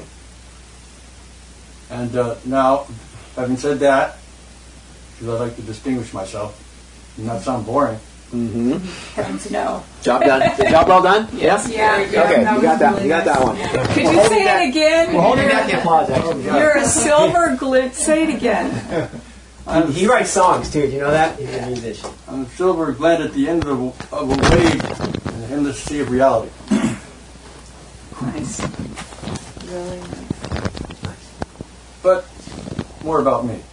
And now, having said that, because I like to distinguish myself and not sound boring. Mm-hmm. Heavens no. Job done. Job well done? Yes. Yeah. Okay, you got that. You got that one. Could you say it again? We're holding back the applause, actually. You're a silver glint. Say it again. He writes songs too. Do you know that? He's a musician. I'm a silver glint at the end of a wave in the endless sea of reality. Nice. Really nice. But more about me.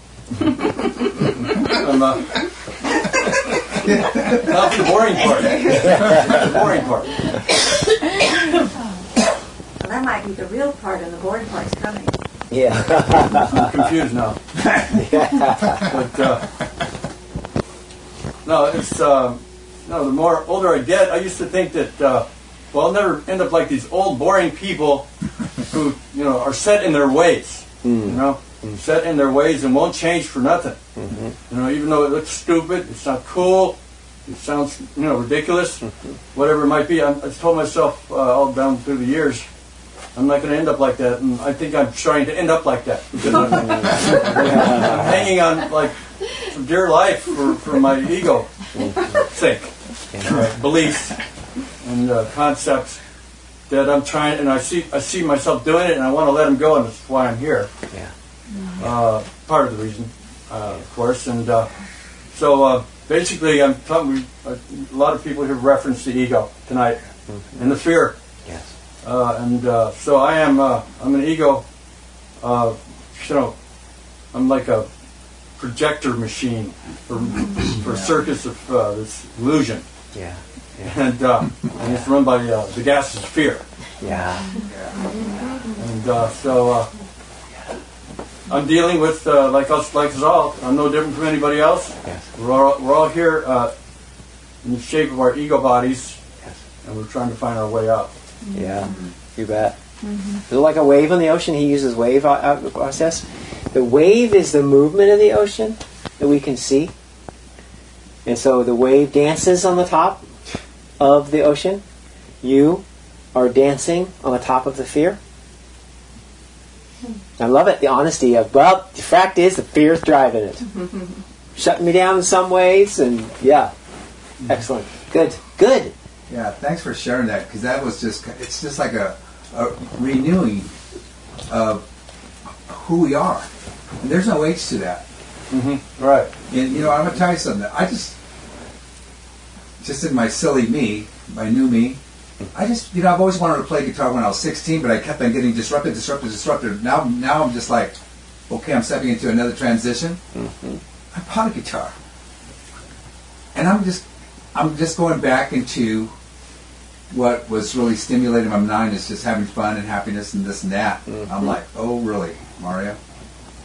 That's the boring part. The boring part. Well, that might be the real part, and the boring part's coming. Yeah. I'm confused now. But no, it's no. The more older I get, I used to think that I'll never end up like these old boring people who are set in their ways. Set in their ways and won't change for nothing. Even though it looks stupid, it's not cool, it sounds ridiculous, whatever it might be. I told myself all down through the years, I'm not going to end up like that, and I think I'm trying to end up like that. Because I'm hanging on like for dear life for my ego sake, beliefs and concepts that I'm trying, and I see myself doing it, and I want to let them go, and that's why I'm here. Part of the reason, of course, and so basically, I'm talking. A lot of people here reference the ego tonight and the fear. Yes. So I am. I'm an ego. I'm like a projector machine for a circus of this illusion. Yeah. And it's run by the gases of fear. Yeah. And so I'm dealing with like us all. I'm no different from anybody else. Yes. We're all here in the shape of our ego bodies, and we're trying to find our way out. Yeah, you bet. Is it like a wave on the ocean? He uses wave process. The wave is the movement of the ocean that we can see. And so the wave dances on the top of the ocean. You are dancing on the top of the fear. I love it, the honesty of, well, the fact is the fear is driving it. Shutting me down in some ways, and excellent. Good. Yeah, thanks for sharing that, because that was it's just like a renewing of who we are. And there's no age to that. Right. And, I'm going to tell you something. I just in my silly me, my new me, I've always wanted to play guitar when I was 16, but I kept on getting disrupted. Now I'm just like, okay, I'm stepping into another transition. I bought a guitar. And I'm just going back into what was really stimulating my mind, is just having fun and happiness and this and that. I'm like, oh, really, Mario?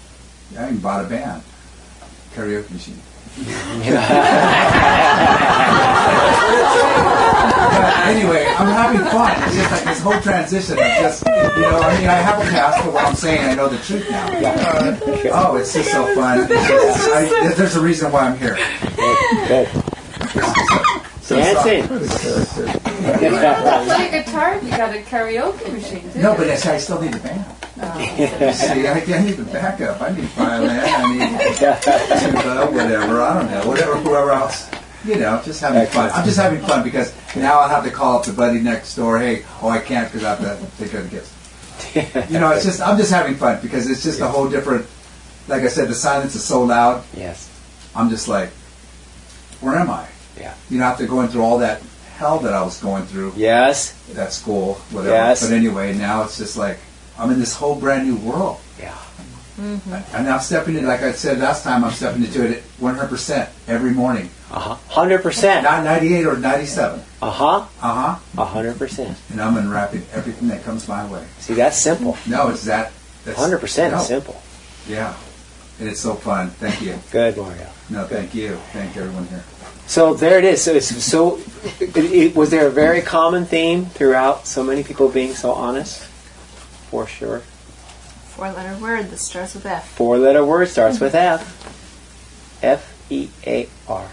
I even bought a band. Karaoke machine. But anyway, I'm having fun. It's just like this whole transition. It's just, I have a past, but what I'm saying, I know the truth now. Oh, it's just so fun. There's a reason why I'm here. Good. Dancing. Play guitar, you got a karaoke machine, too. No, but I still need a band. See, I need the backup. I need violin. I need tuba, whatever. I don't know. Whoever else. Just having fun. I'm just having fun because now I'll have to call up the buddy next door. Hey, I can't because I have to take care of the kids. It's just, I'm just having fun because it's just a whole different, like I said, the silence is so loud. Yes. I'm just like, where am I? Yeah. After going through all that hell that I was going through. Yes. At school, whatever. Yes. But anyway, now it's just like, I'm in this whole brand new world. Yeah. Mm-hmm. And I'm stepping in, like I said last time, I'm stepping into it 100% every morning. 100%. Not 98 or 97. 100%. And I'm unwrapping everything that comes my way. See, that's simple. No, it's that. 100% is simple. Yeah. And it's so fun. Thank you. Good, Mario. No, thank you. Thank everyone here. So there it is. So was there a very common theme throughout so many people being so honest? For sure. 4-letter word that starts with F. 4-letter word starts with F. F-E-A-R.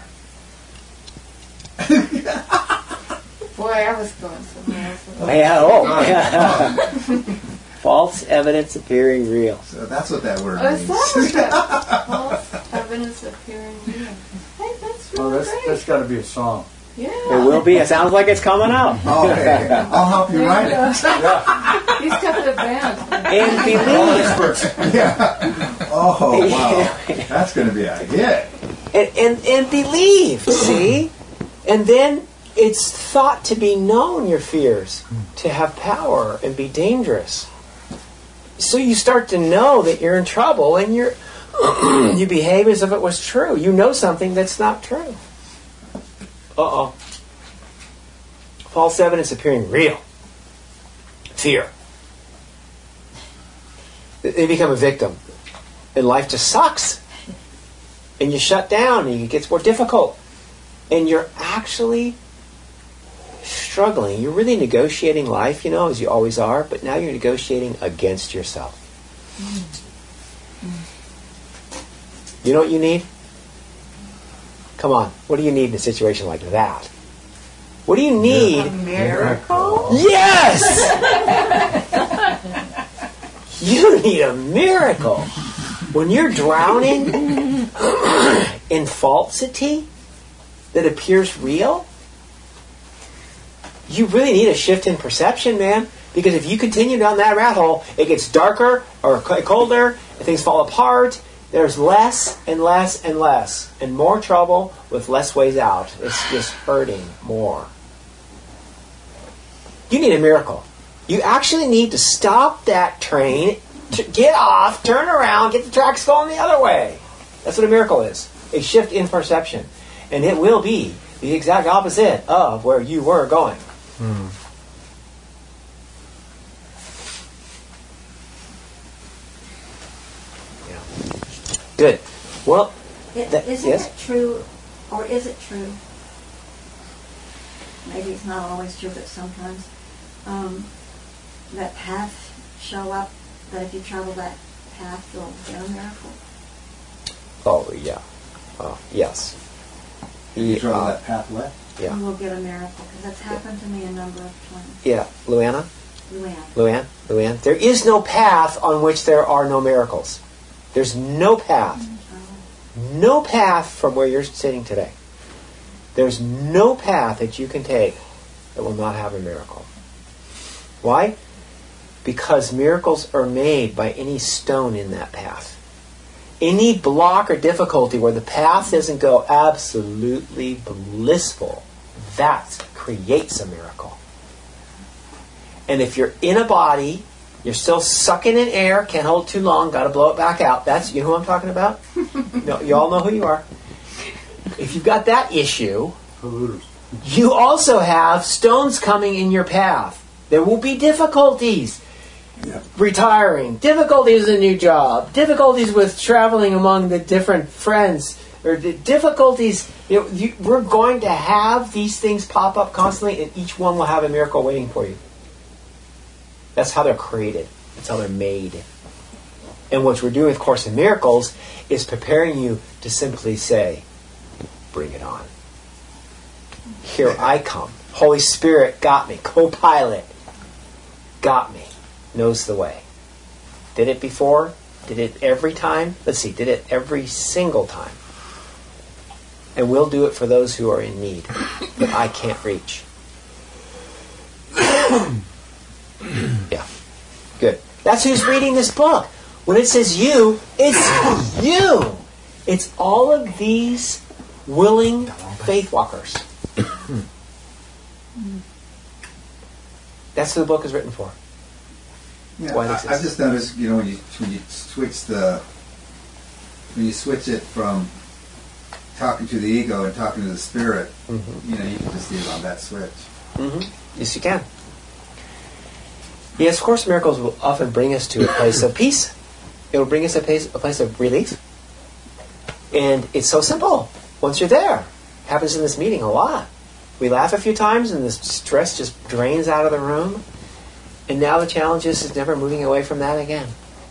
Boy, I was going somewhere else. Yeah. False evidence appearing real. So that's what that word Oh, means. is that what that false evidence appearing real? Hey, that's really great. That's got to be a song. Yeah. It will be. It sounds like it's coming out. Oh, okay. I'll help you write it. He's got the band. And believe. Yeah. Oh, wow. That's going to be a hit. And believe, see? And then it's thought to be known, your fears, to have power and be dangerous. So you start to know that you're in trouble and you behave as if it was true. You know something that's not true. Uh-oh. False evidence appearing real. Fear. They become a victim. And life just sucks. And you shut down and it gets more difficult. And you're actually struggling. You're really negotiating life, as you always are, but now you're negotiating against yourself. You know what you need? Come on. What do you need in a situation like that? What do you need? A miracle? Yes! You need a miracle. When you're drowning in falsity that appears real, you really need a shift in perception, man. Because if you continue down that rat hole, it gets darker or colder, and things fall apart. There's less and less and less, and more trouble with less ways out. It's just hurting more. You need a miracle. You actually need to stop that train, get off, turn around, get the tracks going the other way. That's what a miracle is. A shift in perception. And it will be the exact opposite of where you were going. Yeah. Good. Well, Isn't yes? it true, or is it true? Maybe it's not always true, but sometimes that paths show up. That if you travel that path, you'll get a miracle. Oh, yeah. Yes. You travel that path left? Yeah. You will get a miracle, because that's happened to me a number of times. Yeah. Luann? Luann. There is no path on which there are no miracles. There's no path. No path from where you're sitting today. There's no path that you can take that will not have a miracle. Why? Because miracles are made by any stone in that path. Any block or difficulty where the path doesn't go absolutely blissful, that creates a miracle. And if you're in a body, you're still sucking in air, can't hold too long, got to blow it back out. That's, you know who I'm talking about? No, you all know who you are. If you've got that issue, you also have stones coming in your path. There will be difficulties. retiring, difficulties in a new job, difficulties with traveling among the different friends, or the difficulties. We're going to have these things pop up constantly, and each one will have a miracle waiting for you. That's how they're created. That's how they're made. And what we're doing with Course in Miracles is preparing you to simply say, bring it on. Here I come. Holy Spirit got me. Co-pilot got me. Knows the way. Did it before? Did it every time? Let's see. Did it every single time. And we'll do it for those who are in need that I can't reach. Yeah. Good. That's who's reading this book. When it says you, it's you. It's all of these willing faith walkers. That's who the book is written for. Yeah, I've just noticed, when you switch it from talking to the ego and talking to the spirit, you can just leave on that switch. Yes, you can. Yes, of course, miracles will often bring us to a place of peace. It will bring us a place of relief. And it's so simple. Once you're there, it happens in this meeting a lot. We laugh a few times and the stress just drains out of the room. And now the challenge is never moving away from that again.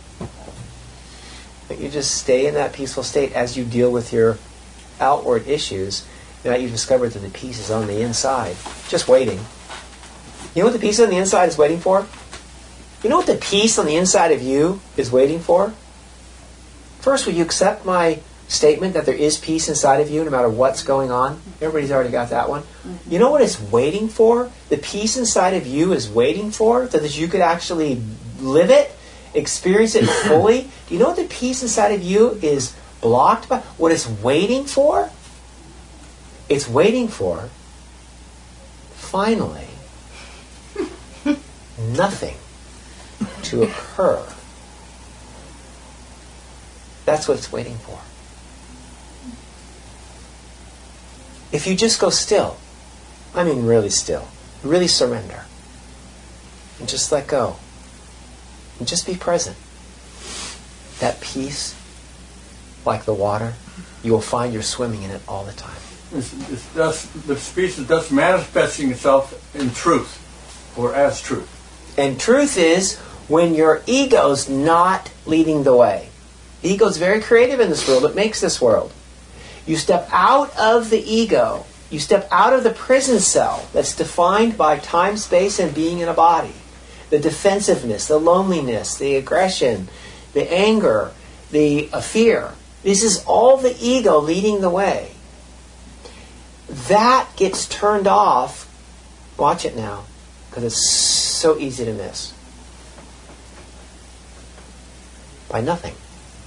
But you just stay in that peaceful state as you deal with your outward issues. Now you've discovered that the peace is on the inside, just waiting. You know what the peace on the inside is waiting for? You know what the peace on the inside of you is waiting for? First, will you accept my statement that there is peace inside of you no matter what's going on? Everybody's already got that one. You know what it's waiting for? The peace inside of you is waiting for, that you could actually live it, experience it fully. Do you know what the peace inside of you is blocked by? What it's waiting for? It's waiting for, finally, nothing to occur. That's what it's waiting for. If you just go still, I mean really still, really surrender, and just let go, and just be present, that peace, like the water, you will find you're swimming in it all the time. It's just, the peace is just manifesting itself in truth, or as truth. And truth is when your ego's not leading the way. The ego's very creative in this world. It makes this world. You step out of the ego. You step out of the prison cell that's defined by time, space, and being in a body. The defensiveness, the loneliness, the aggression, the anger, the fear. This is all the ego leading the way. That gets turned off. Watch it now, because it's so easy to miss. By nothing.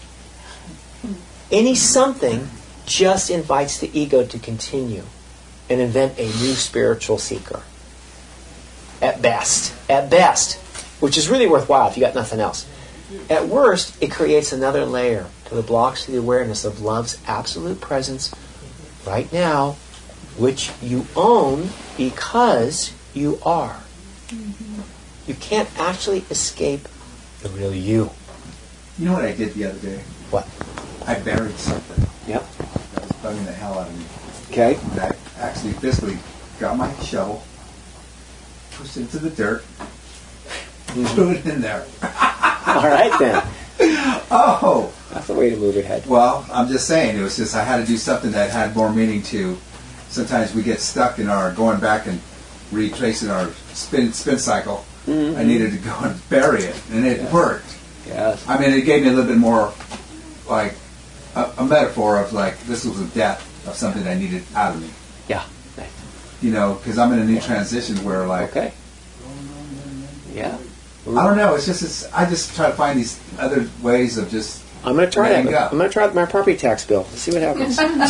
Any something just invites the ego to continue and invent a new spiritual seeker. At best, which is really worthwhile if you got nothing else. At worst, it creates another layer to the blocks to the awareness of love's absolute presence right now, which you own because you are. You can't actually escape the real you. You know what I did the other day? What? I buried something. Yep. That was bugging the hell out of me. Okay. And I actually physically got my shovel, pushed it into the dirt, threw it in there. All right then. Oh! That's the way to move your head. Well, I'm just saying, it was just I had to do something that had more meaning to. Sometimes we get stuck in our going back and retracing our spin cycle. I needed to go and bury it, and it worked. Yes. I mean, it gave me a little bit more, like, a metaphor of, like, this was a death of something I needed out of me. Yeah. You know, because I'm in a new transition where, like... Okay. Yeah. I don't know, I just try to find these other ways of just... I'm going to try that. Up. I'm going to try my property tax bill. Let's see what happens. Okay.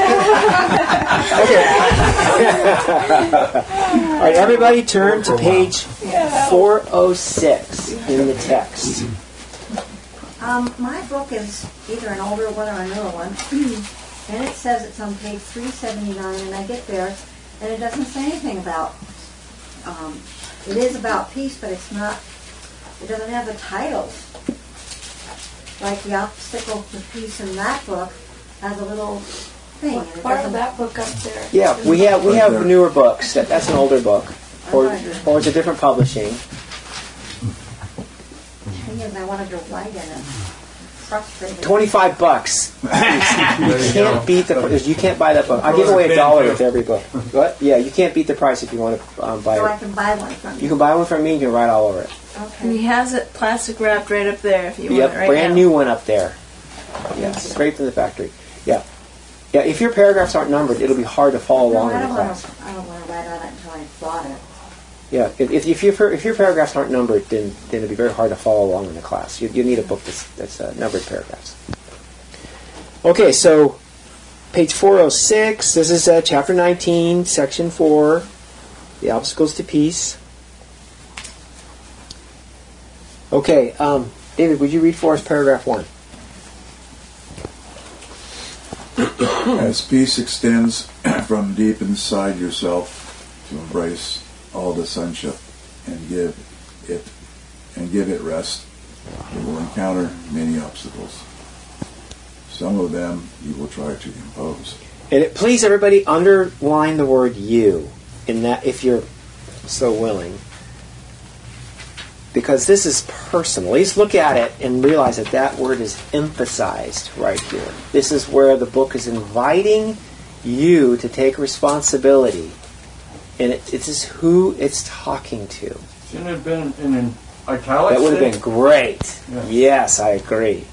All right, everybody turn to page 406 in the text. My book is either an older one or a newer one, and it says it's on page 379, and I get there, and it doesn't say anything about, it is about peace, but it's not it doesn't have the titles. Like the Obstacle to Peace in that book has a little thing. and it Part of doesn't- that book up there. Yeah, we have newer books. That's an older book, or it's a different publishing. Thing is, I wanted to write in it. Frustrating. $25. You can't buy that book. I give away $1 with every book. What? Yeah, you can't beat the price if you want to buy So I it. can buy one from You you. can buy one from me. You can write all over it. And he Okay. has it plastic wrapped right up there if you Yep, want it right brand now. new one up there. Yeah, straight from the factory. Yeah, yeah. If your paragraphs aren't numbered, it'll be hard to follow No, along I in the don't class. want to. I don't want to write on it until I bought it. Yeah, if your paragraphs aren't numbered, then it'll be very hard to follow along in the class. You need a book that's numbered paragraphs. Okay, so page 406. This is chapter 19, section 4, the obstacles to peace. Okay, David, would you read for us paragraph 1? As peace extends from deep inside yourself to embrace all the sonship and give it rest, you will encounter many obstacles. Some of them you will try to impose. And please, everybody, underline the word "you" in that, if you're so willing, because this is personal. Please look at it and realize that that word is emphasized right here. This is where the book is inviting you to take responsibility, and it is who it's talking to. Shouldn't it have been in italics? That would have been great. Yeah. Yes, I agree.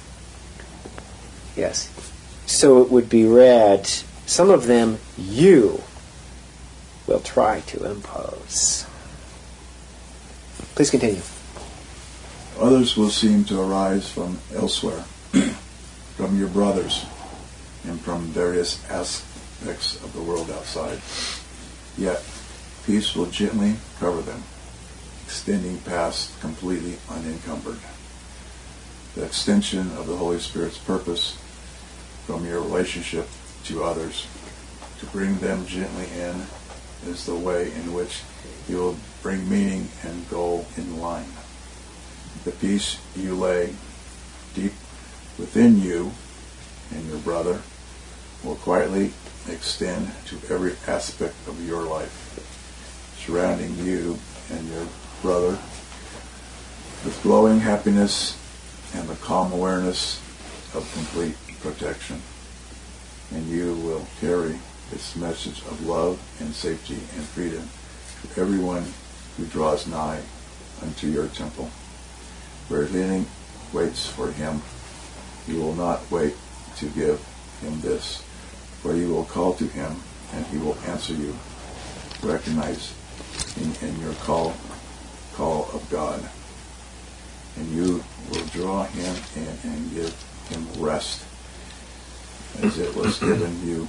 Yes. So it would be read, some of them you will try to impose. Please continue. Others will seem to arise from elsewhere, from your brothers, and from various aspects of the world outside. Yet, peace will gently cover them, extending past completely unencumbered. The extension of the Holy Spirit's purpose from your relationship to others, to bring them gently in, is the way in which you will bring meaning and goal in line. The peace you lay deep within you and your brother will quietly extend to every aspect of your life, surrounding you and your brother with glowing happiness and the calm awareness of complete protection. And you will carry its message of love and safety and freedom to everyone who draws nigh unto your temple. Where healing waits for him, you will not wait to give him this, for you will call to him, and he will answer you. Recognize in your call of God, and you will draw him in and give him rest, as it was given you.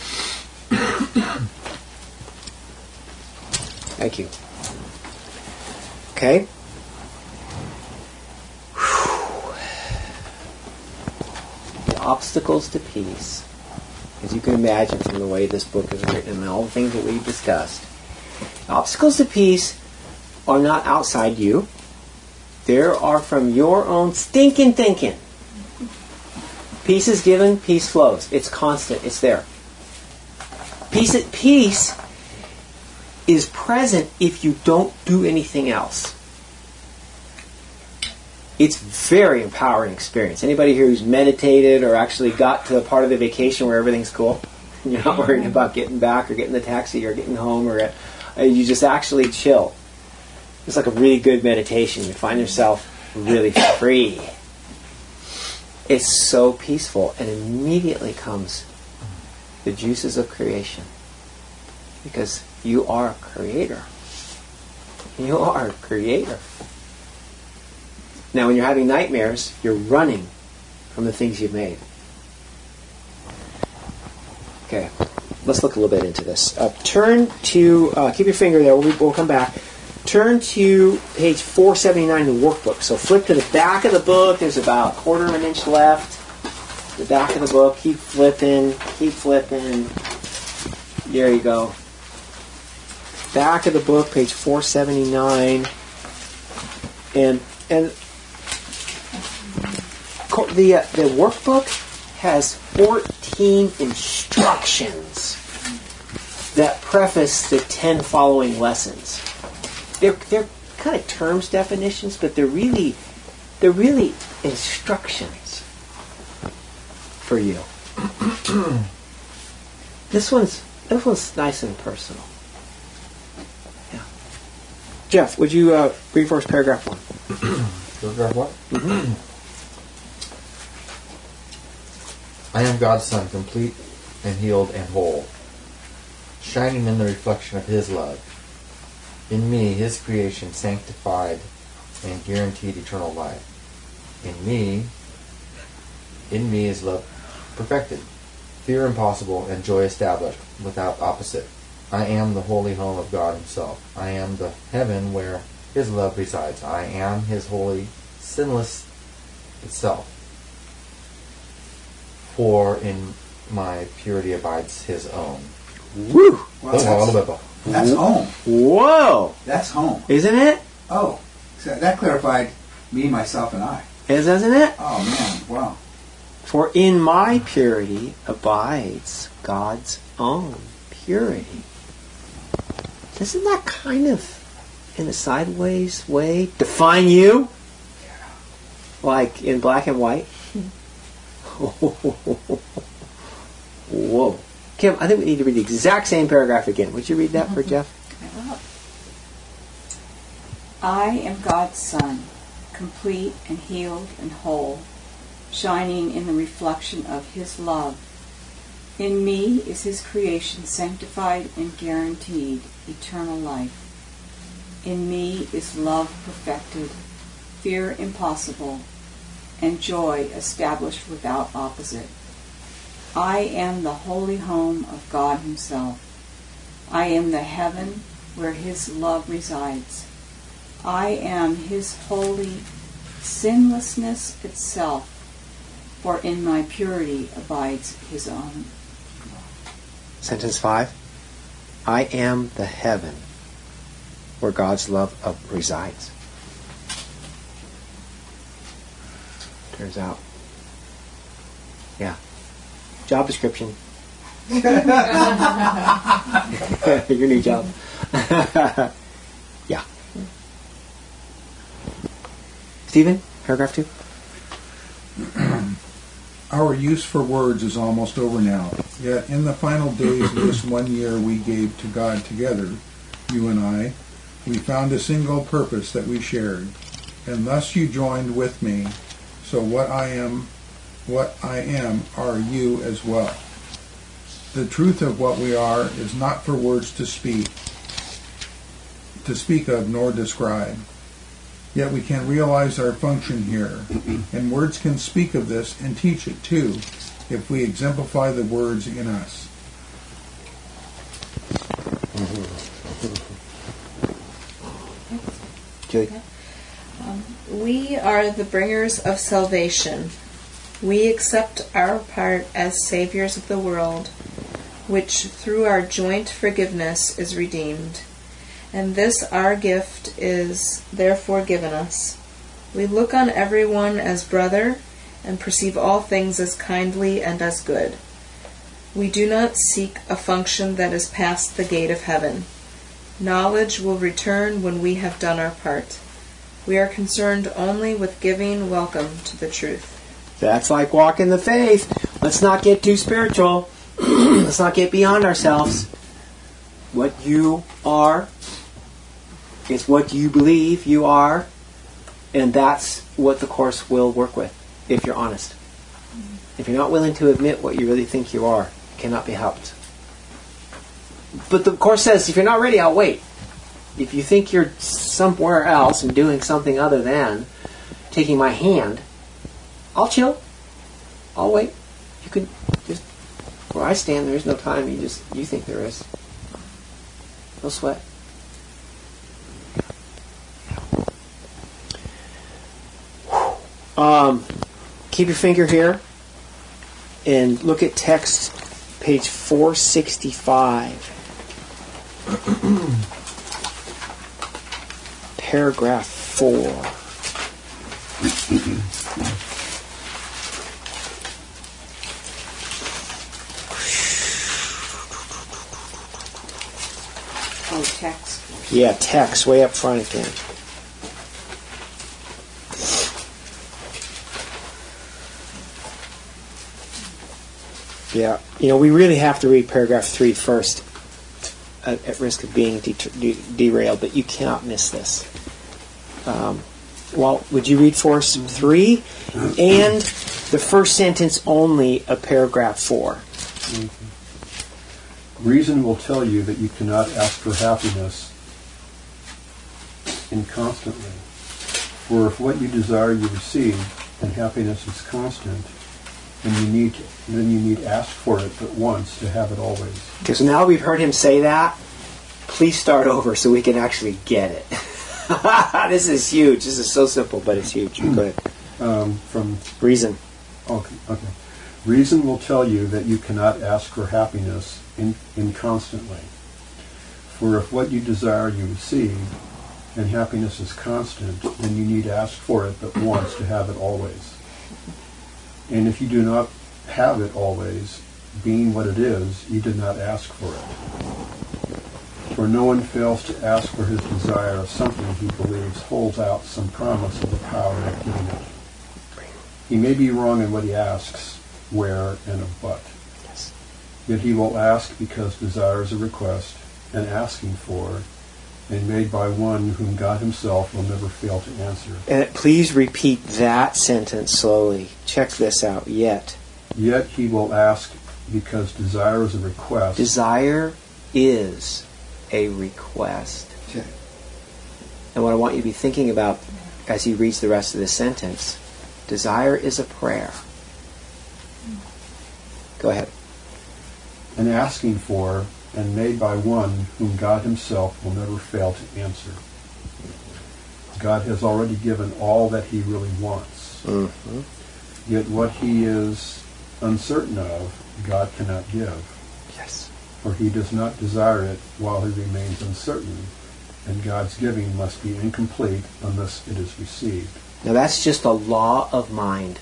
Thank you. Okay. The obstacles to peace, as you can imagine from the way this book is written and all the things that we've discussed, obstacles to peace are not outside you. They are from your own stinking thinking. Peace is given, peace flows. It's constant. It's there. Peace is present if you don't do anything else. It's very empowering experience. Anybody here who's meditated or actually got to a part of the vacation where everything's cool? You're not worrying about getting back or getting the taxi or getting home, or you just actually chill. It's like a really good meditation. You find yourself really free. It's so peaceful, and immediately comes the juices of creation. Because you are a creator. You are a creator. Now, when you're having nightmares, you're running from the things you've made. Okay, let's look a little bit into this. Turn to, keep your finger there, we'll come back. Turn to page 479 in the workbook. So flip to the back of the book. There's about 1/4 of an inch left. The back of the book. Keep flipping. Keep flipping. There you go. Back of the book, page 479. And the workbook has 14 instructions that preface the 10 following lessons. They're kind of terms definitions, but they're really instructions for you. This one's nice and personal. Yeah. Jeff, would you read for us paragraph 1? Paragraph 1? Mm-hmm. I am God's Son, complete and healed and whole, shining in the reflection of His love. In me, His creation sanctified and guaranteed eternal life. In me is love perfected, fear impossible, and joy established without opposite. I am the holy home of God Himself. I am the heaven where His love resides. I am His holy, sinless itself. For in my purity abides His own. Woo! Well, that's home. Whoa! That's home. Isn't it? Oh, so that clarified me, myself, and I. Isn't it? Oh, man. Wow. For in my purity abides God's own purity. Doesn't that kind of, in a sideways way, define you? Like in black and white? Whoa. Kim, I think we need to read the exact same paragraph again. Would you read that for Jeff? I am God's Son, complete and healed and whole, shining in the reflection of His love. In me is His creation sanctified and guaranteed eternal life. In me is love perfected, fear impossible, and joy established without opposite. I am the holy home of God Himself. I am the heaven where His love resides. I am His holy sinlessness itself, for in my purity abides His own. Sentence 5. I am the heaven where God's love resides. Turns out. Yeah. Job description. Your new job. Yeah. Stephen, paragraph 2. Our use for words is almost over now. Yet in the final days of this 1 year we gave to God together, you and I, we found a single purpose that we shared, and thus you joined with me. So what I am are you as well. The truth of what we are is not for words to speak of nor describe. Yet we can realize our function here, and words can speak of this and teach it too, if we exemplify the words in us. Julie? We are the bringers of salvation. We accept our part as saviors of the world, which through our joint forgiveness is redeemed. And this our gift is therefore given us. We look on everyone as brother and perceive all things as kindly and as good. We do not seek a function that is past the gate of heaven. Knowledge will return when we have done our part. We are concerned only with giving welcome to the truth. That's like walking the faith. Let's not get too spiritual. Let's not get beyond ourselves. What you are is what you believe you are, and that's what the Course will work with, if you're honest. If you're not willing to admit what you really think you are, it cannot be helped. But the Course says, if you're not ready, I'll wait. If you think you're somewhere else and doing something other than taking my hand, I'll chill. I'll wait. You can just, where I stand, there is no time. You think there is. No sweat. Keep your finger here and look at text page 465. Paragraph 4. Oh, text. Yeah, text way up front again. Yeah, we really have to read paragraph 3 first, at risk of being derailed, but you cannot miss this. Well, would you read for us 3 and the first sentence only of paragraph 4? Reason will tell you that you cannot ask for happiness inconstantly. For if what you desire you receive, and happiness is constant, then you need ask for it but once to have it always. Okay, so now we've heard him say that. Please start over so we can actually get it. This is huge. This is so simple, but it's huge. Go ahead. From Reason. Okay. Reason will tell you that you cannot ask for happiness inconstantly. For if what you desire you receive, and happiness is constant, then you need ask for it but once to have it always. And if you do not have it always, being what it is, you did not ask for it. For no one fails to ask for his desire of something he believes holds out some promise of the power of giving it. He may be wrong in what he asks, where and of but. Yes. Yet he will ask because desire is a request, and asking for, and made by one whom God himself will never fail to answer. And please repeat that sentence slowly. Check this out. Yet he will ask because desire is a request. Desire is a request. Okay. And what I want you to be thinking about as he reads the rest of this sentence, desire is a prayer. Go ahead. And asking for, and made by one whom God himself will never fail to answer. God has already given all that he really wants. Mm-hmm. Yet what he is uncertain of, God cannot give. Yes. For he does not desire it while he remains uncertain, and God's giving must be incomplete unless it is received. Now that's just a law of mind.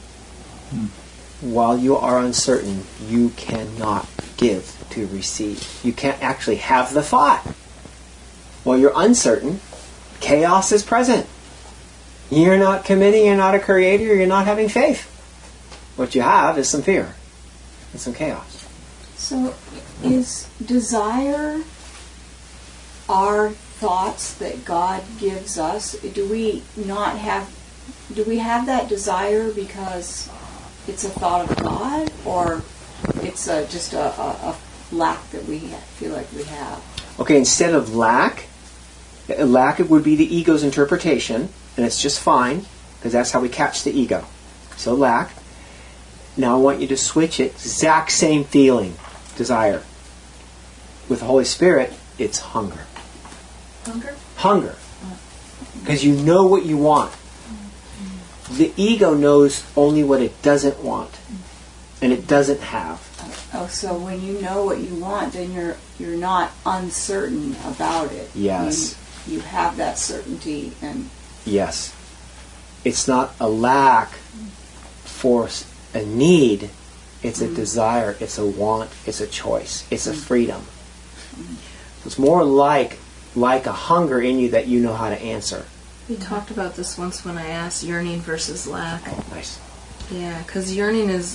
While you are uncertain, you cannot give to receive. You can't actually have the thought. While you're uncertain, chaos is present. You're not committing, you're not a creator, you're not having faith. What you have is some fear and some chaos. So, is desire our thoughts that God gives us? Do we have that desire because it's a thought of God, or it's just a lack that we feel like we have? Okay, instead of lack it would be the ego's interpretation, and it's just fine, because that's how we catch the ego. So lack. Now I want you to switch it, exact same feeling, desire. With the Holy Spirit, it's hunger. Hunger? Hunger. Because you know what you want. The ego knows only what it doesn't want, and it doesn't have. Oh, so when you know what you want, then you're not uncertain about it. Yes. You have that certainty, and yes, it's not a lack for a need. It's a desire. It's a want. It's a choice. It's a freedom. It's more like a hunger in you that you know how to answer. We talked about this once when I asked yearning versus lack. Oh, nice. Yeah, because yearning is,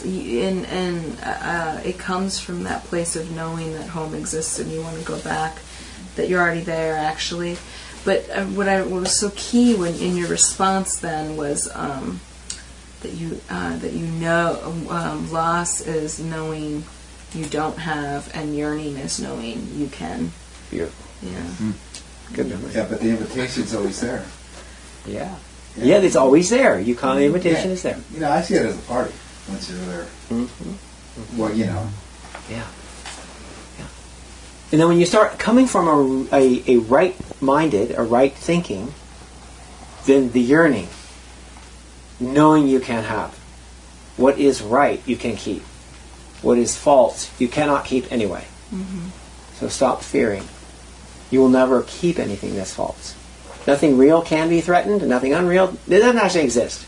it comes from that place of knowing that home exists and you want to go back, that you're already there actually. But what was so key in your response then was that you know loss is knowing you don't have, and yearning is knowing you can. Beautiful. Yeah. Mm-hmm. Good memory. Yeah, but the invitation's always there. Yeah. Yeah, it's always there. You call the invitation is there. You know, I see it as a party once you're there. Mm-hmm. Well, you know. Yeah. Yeah. And then when you start coming from a right-minded, a right thinking, then the yearning, knowing you can have. What is right, you can keep. What is false, you cannot keep anyway. Mm-hmm. So stop fearing. You will never keep anything that's false. Nothing real can be threatened, and nothing unreal. It doesn't actually exist.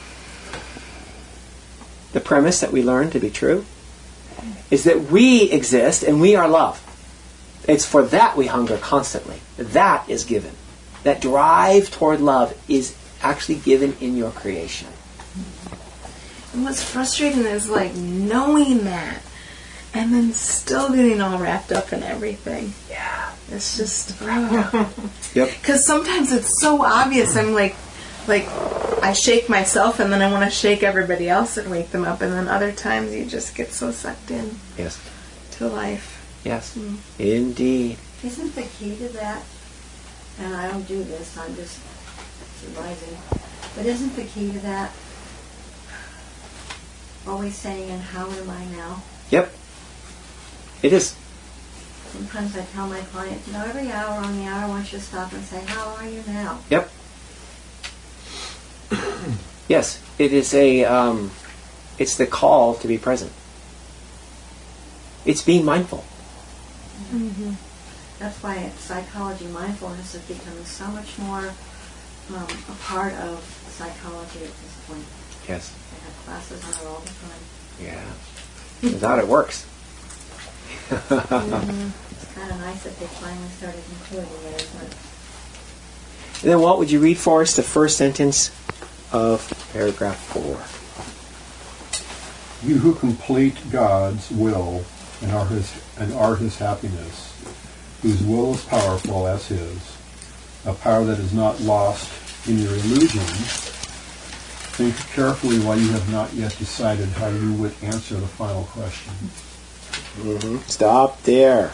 The premise that we learn to be true is that we exist and we are love. It's for that we hunger constantly. That is given. That drive toward love is actually given in your creation. And what's frustrating is like knowing that and then still getting all wrapped up in everything. Yeah. It's just... Yep. Because sometimes it's so obvious. I'm like I shake myself and then I want to shake everybody else and wake them up. And then other times you just get so sucked in Yes. to life. Yes. Indeed. Isn't the key to that, and I don't do this, I'm just surmising, but isn't the key to that always saying, and how am I now? Yep. It is. Sometimes I tell my clients, every hour on the hour I want you to stop and say, how are you now? Yep. Yes. It is it's the call to be present. It's being mindful. Mm-hmm. That's why psychology mindfulness is becoming so much more a part of psychology at this point. Yes. I have classes on it all the time. Yeah. Without it works. It's kind of nice that they finally started including it, isn't it? And then Walt, would you read for us the first sentence of paragraph 4? You who complete God's will and are his happiness, whose will is powerful as his, a power that is not lost in your illusion, think carefully why you have not yet decided how you would answer the final question. Mm-hmm. Stop there.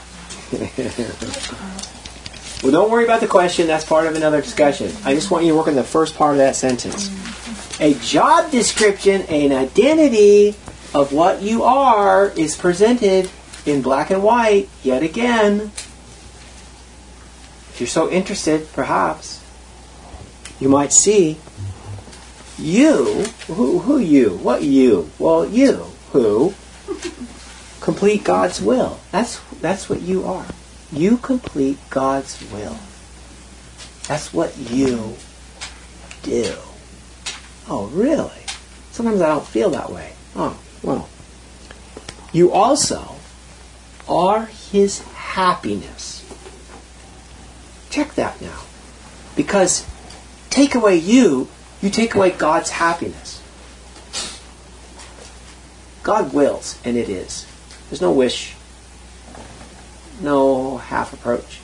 Well, don't worry about the question. That's part of another discussion. I just want you to work on the first part of that sentence. A job description, an identity of what you are is presented in black and white yet again. If you're so interested, perhaps, you might see you, who you? What you? Well, you, who complete God's will. That's what you are. You complete God's will. That's what you do. Oh, really? Sometimes I don't feel that way. Oh, well. You also are his happiness. Check that now. Because take away you take away God's happiness. God wills, and it is. There's no wish. No half approach.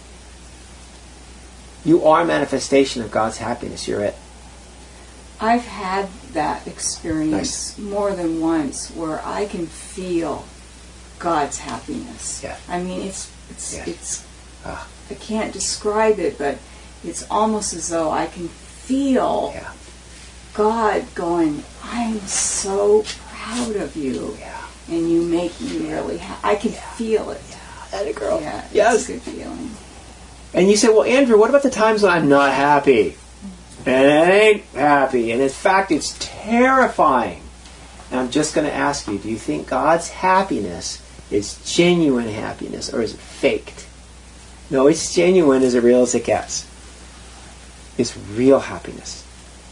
You are a manifestation of God's happiness. You're it. I've had that experience more than once where I can feel God's happiness. Yeah. I mean, it's I can't describe it, but it's almost as though I can feel God going, I'm so proud of you. Yeah. And you make me really happy. I can feel it. That a girl. Yeah, yes. It's a good feeling. And you say, well, Andrew, what about the times when I'm not happy? And I ain't happy. And in fact, it's terrifying. And I'm just going to ask you, do you think God's happiness is genuine happiness or is it faked? No, it's genuine, as real as it gets. It's real happiness.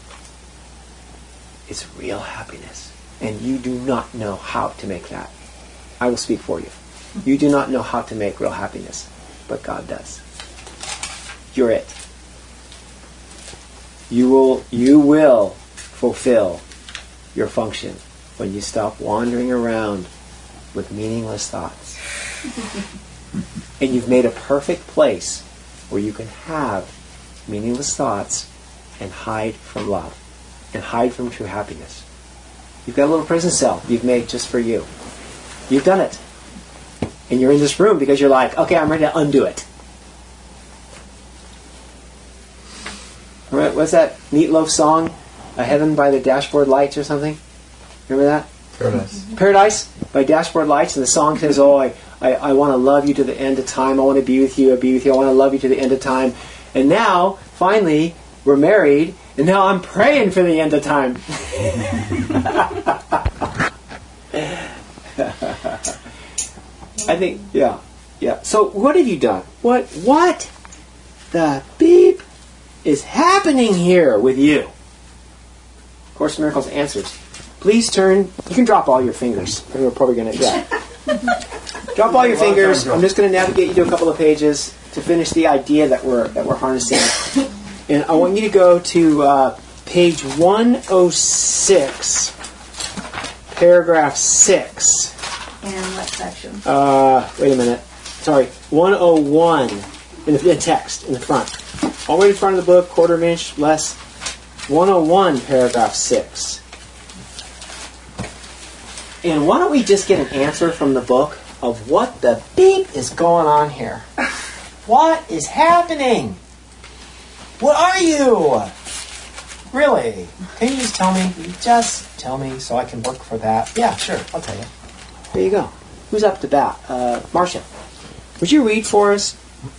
It's real happiness. And you do not know how to make that. I will speak for you. You do not know how to make real happiness, but God does. You're it. You will fulfill your function when you stop wandering around with meaningless thoughts. And you've made a perfect place where you can have meaningless thoughts and hide from love and hide from true happiness. You've got a little prison cell you've made just for you. You've done it. And you're in this room because you're like, okay, I'm ready to undo it. Right, what's that Meatloaf song? A Heaven by the Dashboard Lights or something? Remember that? Paradise. Paradise by Dashboard Lights. And the song says, oh, I want to love you to the end of time. I want to be with you. I'll be with you. I want to love you to the end of time. And now, finally, we're married. And now I'm praying for the end of time. I think, yeah. So what have you done? What the beep is happening here with you? Course in Miracles answers. Please turn. You can drop all your fingers. We're probably going to. Yeah. Drop all your fingers. I'm just going to navigate you to a couple of pages to finish the idea that we're harnessing. And I want you to go to page 106, paragraph 6. And what section? Wait a minute. Sorry, 101 in the text in the front. All the way in front of the book, quarter of an inch less. 101, paragraph 6. And why don't we just get an answer from the book of what the beep is going on here? What is happening? What are you? Really? Can you just tell me? Just tell me so I can look for that. Yeah, sure. I'll tell you. There you go. Who's up to bat? Marcia. Would you read for us?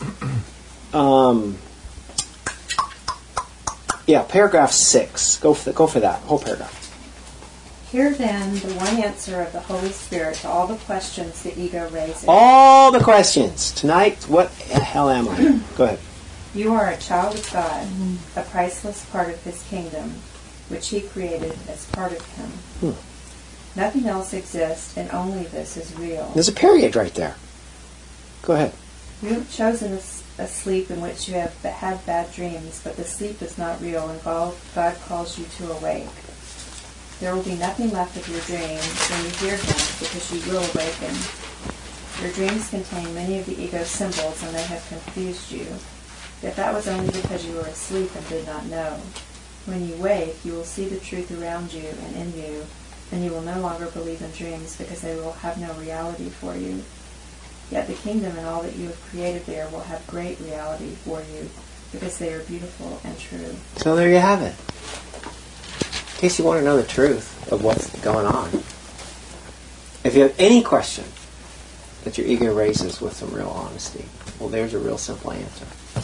Yeah, paragraph 6. Go for that whole paragraph. Hear then the one answer of the Holy Spirit to all the questions the ego raises. All the questions. Tonight, what the hell am I? Go ahead. You are a child of God, a priceless part of His kingdom, which He created as part of Him. Nothing else exists, and only this is real. There's a period right there. Go ahead. You have chosen a sleep in which you have had bad dreams, but the sleep is not real, and God calls you to awake. There will be nothing left of your dreams when you hear Him, because you will awaken. Your dreams contain many of the ego's symbols, and they have confused you. Yet that was only because you were asleep and did not know. When you wake, you will see the truth around you and in you, and you will no longer believe in dreams because they will have no reality for you. Yet the kingdom and all that you have created there will have great reality for you, because they are beautiful and true. So there you have it. In case you want to know the truth of what's going on. If you have any question that your ego raises with some real honesty, well, there's a real simple answer.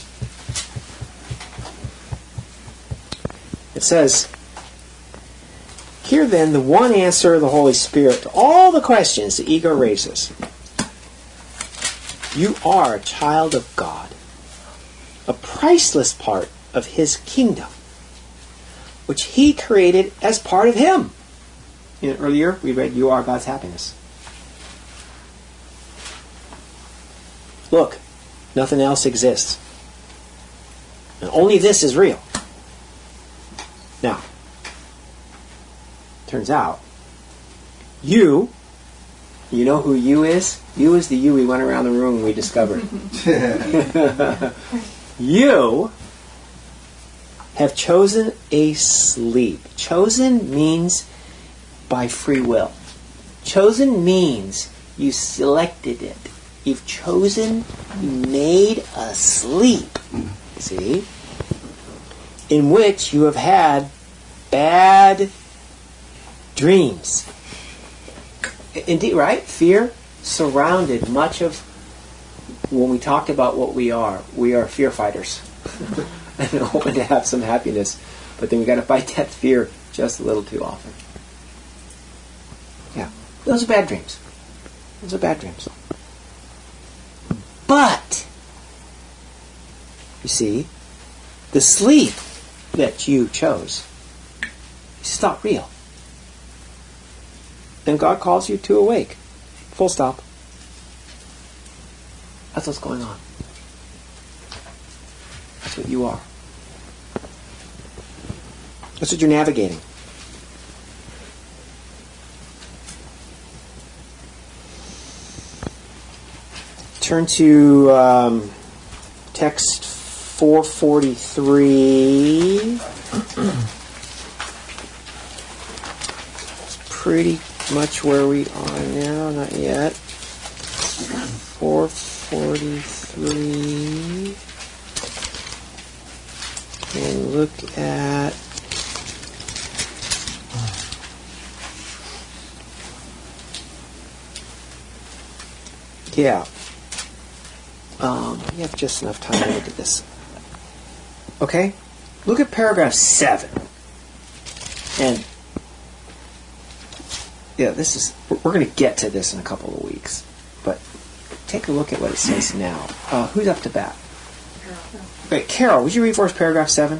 It says, hear then the one answer of the Holy Spirit to all the questions the ego raises. You are a child of God, a priceless part of His kingdom, which He created as part of Him. Earlier we read, you are God's happiness. Look, nothing else exists. And only this is real. Now, turns out, you know who you is? You is the you we went around the room and we discovered. You have chosen a sleep. Chosen means by free will. Chosen means you selected it. You've chosen, you made a sleep. See? In which you have had bad dreams. Indeed, right? Fear surrounded much of when we talked about what we are. We are fear fighters. And hoping to have some happiness. But then we got to fight that fear just a little too often. Yeah. Those are bad dreams. Those are bad dreams. But, you see, the sleep that you chose is not real. And God calls you to awake. Full stop. That's what's going on. That's what you are. That's what you're navigating. Turn to text 443. It's pretty much where we are now. Not yet. 443. And look at we have just enough time to look at this. Okay? Look at paragraph 7. And yeah, this is we're going to get to this in a couple of weeks. But take a look at what it says now. Who's up to bat? Wait, Carol, would you read for us paragraph 7?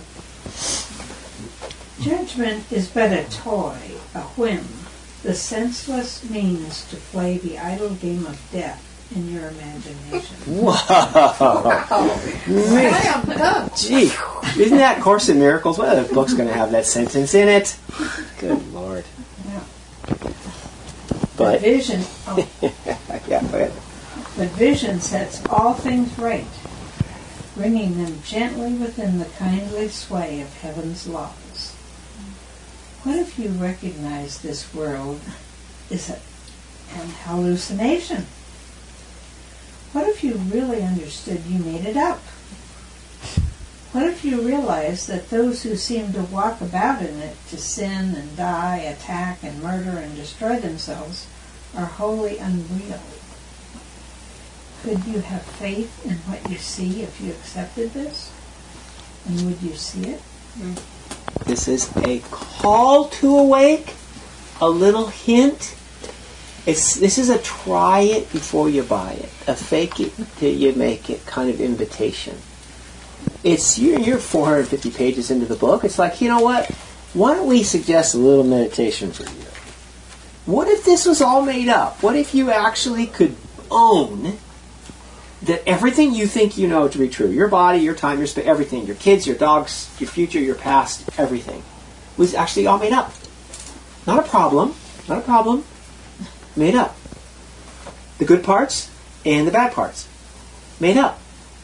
Judgment is but a toy, a whim, the senseless means to play the idle game of death in your imagination. Wow. Man. Gee, isn't that Course in Miracles? What other book's going to have that sentence in it? Good Lord. Yeah. But the vision, yeah, go ahead. The vision sets all things right, bringing them gently within the kindly sway of heaven's laws. What if you recognize this world is an hallucination? What if you really understood you made it up? What if you realized that those who seem to walk about in it to sin and die, attack and murder and destroy themselves are wholly unreal? Could you have faith in what you see if you accepted this? And would you see it? This is a call to awake, a little hint. This is a try it before you buy it, a fake it till you make it kind of invitation. You're 450 pages into the book. It's like, you know what? Why don't we suggest a little meditation for you? What if this was all made up? What if you actually could own that everything you think you know to be true, your body, your time, your space, everything, your kids, your dogs, your future, your past, everything, was actually all made up. Not a problem. Not a problem. Made up. The good parts and the bad parts. Made up.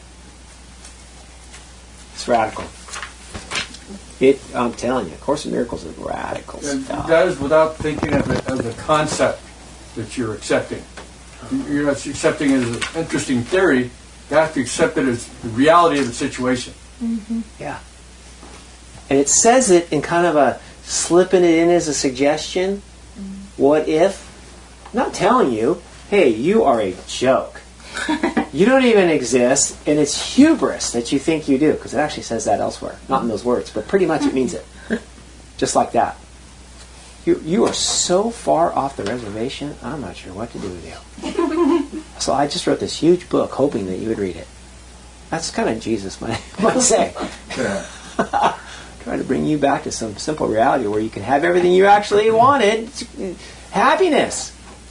It's radical. I'm telling you, Course in Miracles is radical stuff. That is without thinking of it as a concept that you're accepting. You're not accepting it as an interesting theory. You have to accept it as the reality of the situation. Mm-hmm. Yeah. And it says it in kind of a slipping it in as a suggestion. Mm-hmm. What if? I'm not telling you, hey, you are a joke. You don't even exist, and it's hubris that you think you do, because it actually says that elsewhere. Not in those words, but pretty much it means it. Just like that. You are so far off the reservation, I'm not sure what to do with you. So I just wrote this huge book hoping that you would read it. That's kind of Jesus might say. Trying to bring you back to some simple reality where you can have everything you actually wanted. Happiness.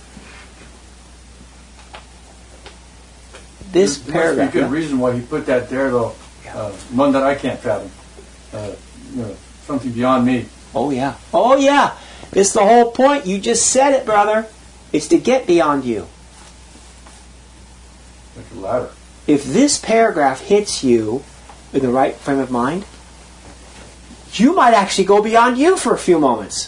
This paragraph. There must be a good reason why he put that there, though. One that I can't fathom. Something beyond me. Oh, yeah. Oh, yeah. It's the whole point. You just said it, brother. It's to get beyond you. Like a ladder. If this paragraph hits you in the right frame of mind, you might actually go beyond you for a few moments.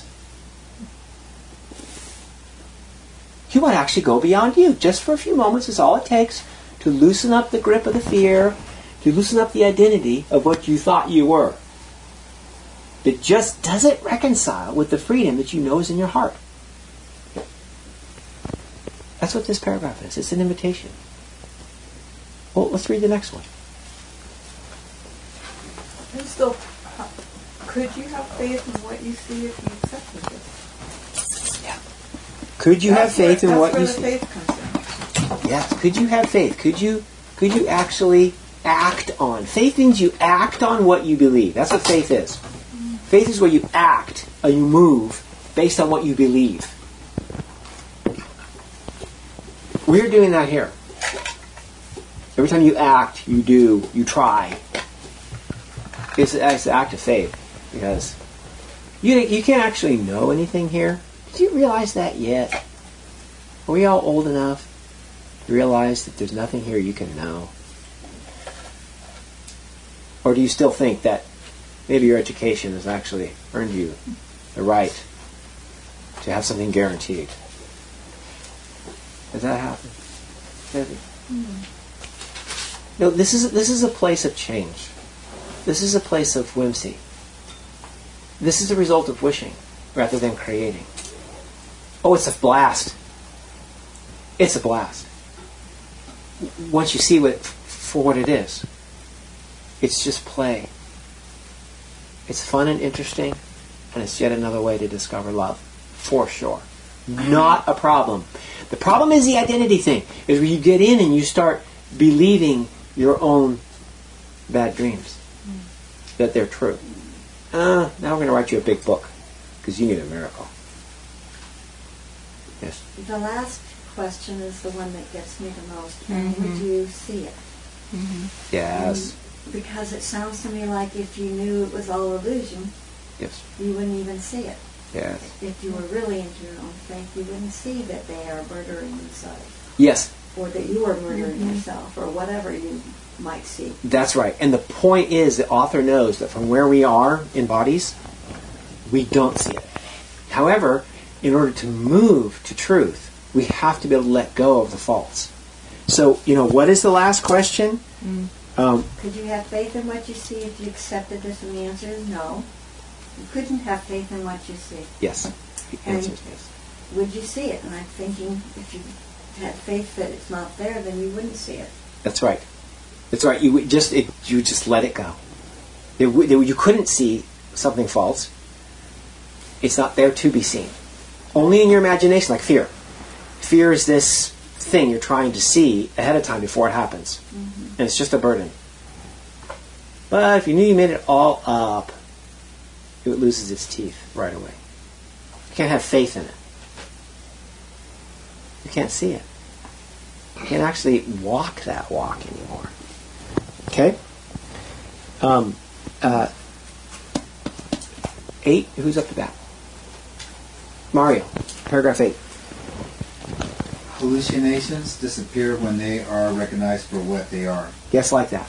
You might actually go beyond you. Just for a few moments is all it takes to loosen up the grip of the fear, to loosen up the identity of what you thought you were. That just doesn't reconcile with the freedom that you know is in your heart. That's what this paragraph is. It's an invitation. Well, let's read the next one. And still, could you have faith in what you see if you accepted this? Yeah. Could you have faith in what you see? That's where the faith comes in. Yes. Could you have faith? Could you actually act on? Faith means you act on what you believe. That's what faith is. Faith is where you act or you move based on what you believe. We're doing that here. Every time you act, you do, you try. It's an act of faith because you can't actually know anything here. Did you realize that yet? Are we all old enough to realize that there's nothing here you can know? Or do you still think that maybe your education has actually earned you the right to have something guaranteed? Does that happen? No, this is a place of change. This is a place of whimsy. This is the result of wishing rather than creating. Oh, it's a blast. It's a blast. Once you see it for what it is. It's just play. It's fun and interesting, and it's yet another way to discover love. For sure. Not a problem. The problem is the identity thing. Is where you get in and you start believing your own bad dreams, that they're true. Now we're going to write you a big book because you need a miracle. Yes. The last question is the one that gets me the most. And would you see it? Yes. Because it sounds to me like if you knew it was all illusion, Yes. you wouldn't even see it. Yes. If you were really into your own faith, you wouldn't see that they are murdering themselves. Yes. Or that you are murdering yourself, or whatever you might see. That's right. And the point is, the author knows that from where we are in bodies, we don't see it. However, in order to move to truth, we have to be able to let go of the false. So, what is the last question? Could you have faith in what you see if you accepted this? And the answer is no. You couldn't have faith in what you see. Yes. The answer is yes. Would you see it? And I'm thinking if you had faith that it's not there, then you wouldn't see it. That's right. That's right. You would just let it go. You couldn't see something false. It's not there to be seen. Only in your imagination, like fear. Fear is this thing you're trying to see ahead of time before it happens. And it's just a burden. But if you knew you made it all up, it loses its teeth right away. You can't have faith in it. You can't see it. You can't actually walk that walk anymore. Okay? 8, who's up to bat? Mario, paragraph 8. Hallucinations disappear when they are recognized for what they are. Yes, like that.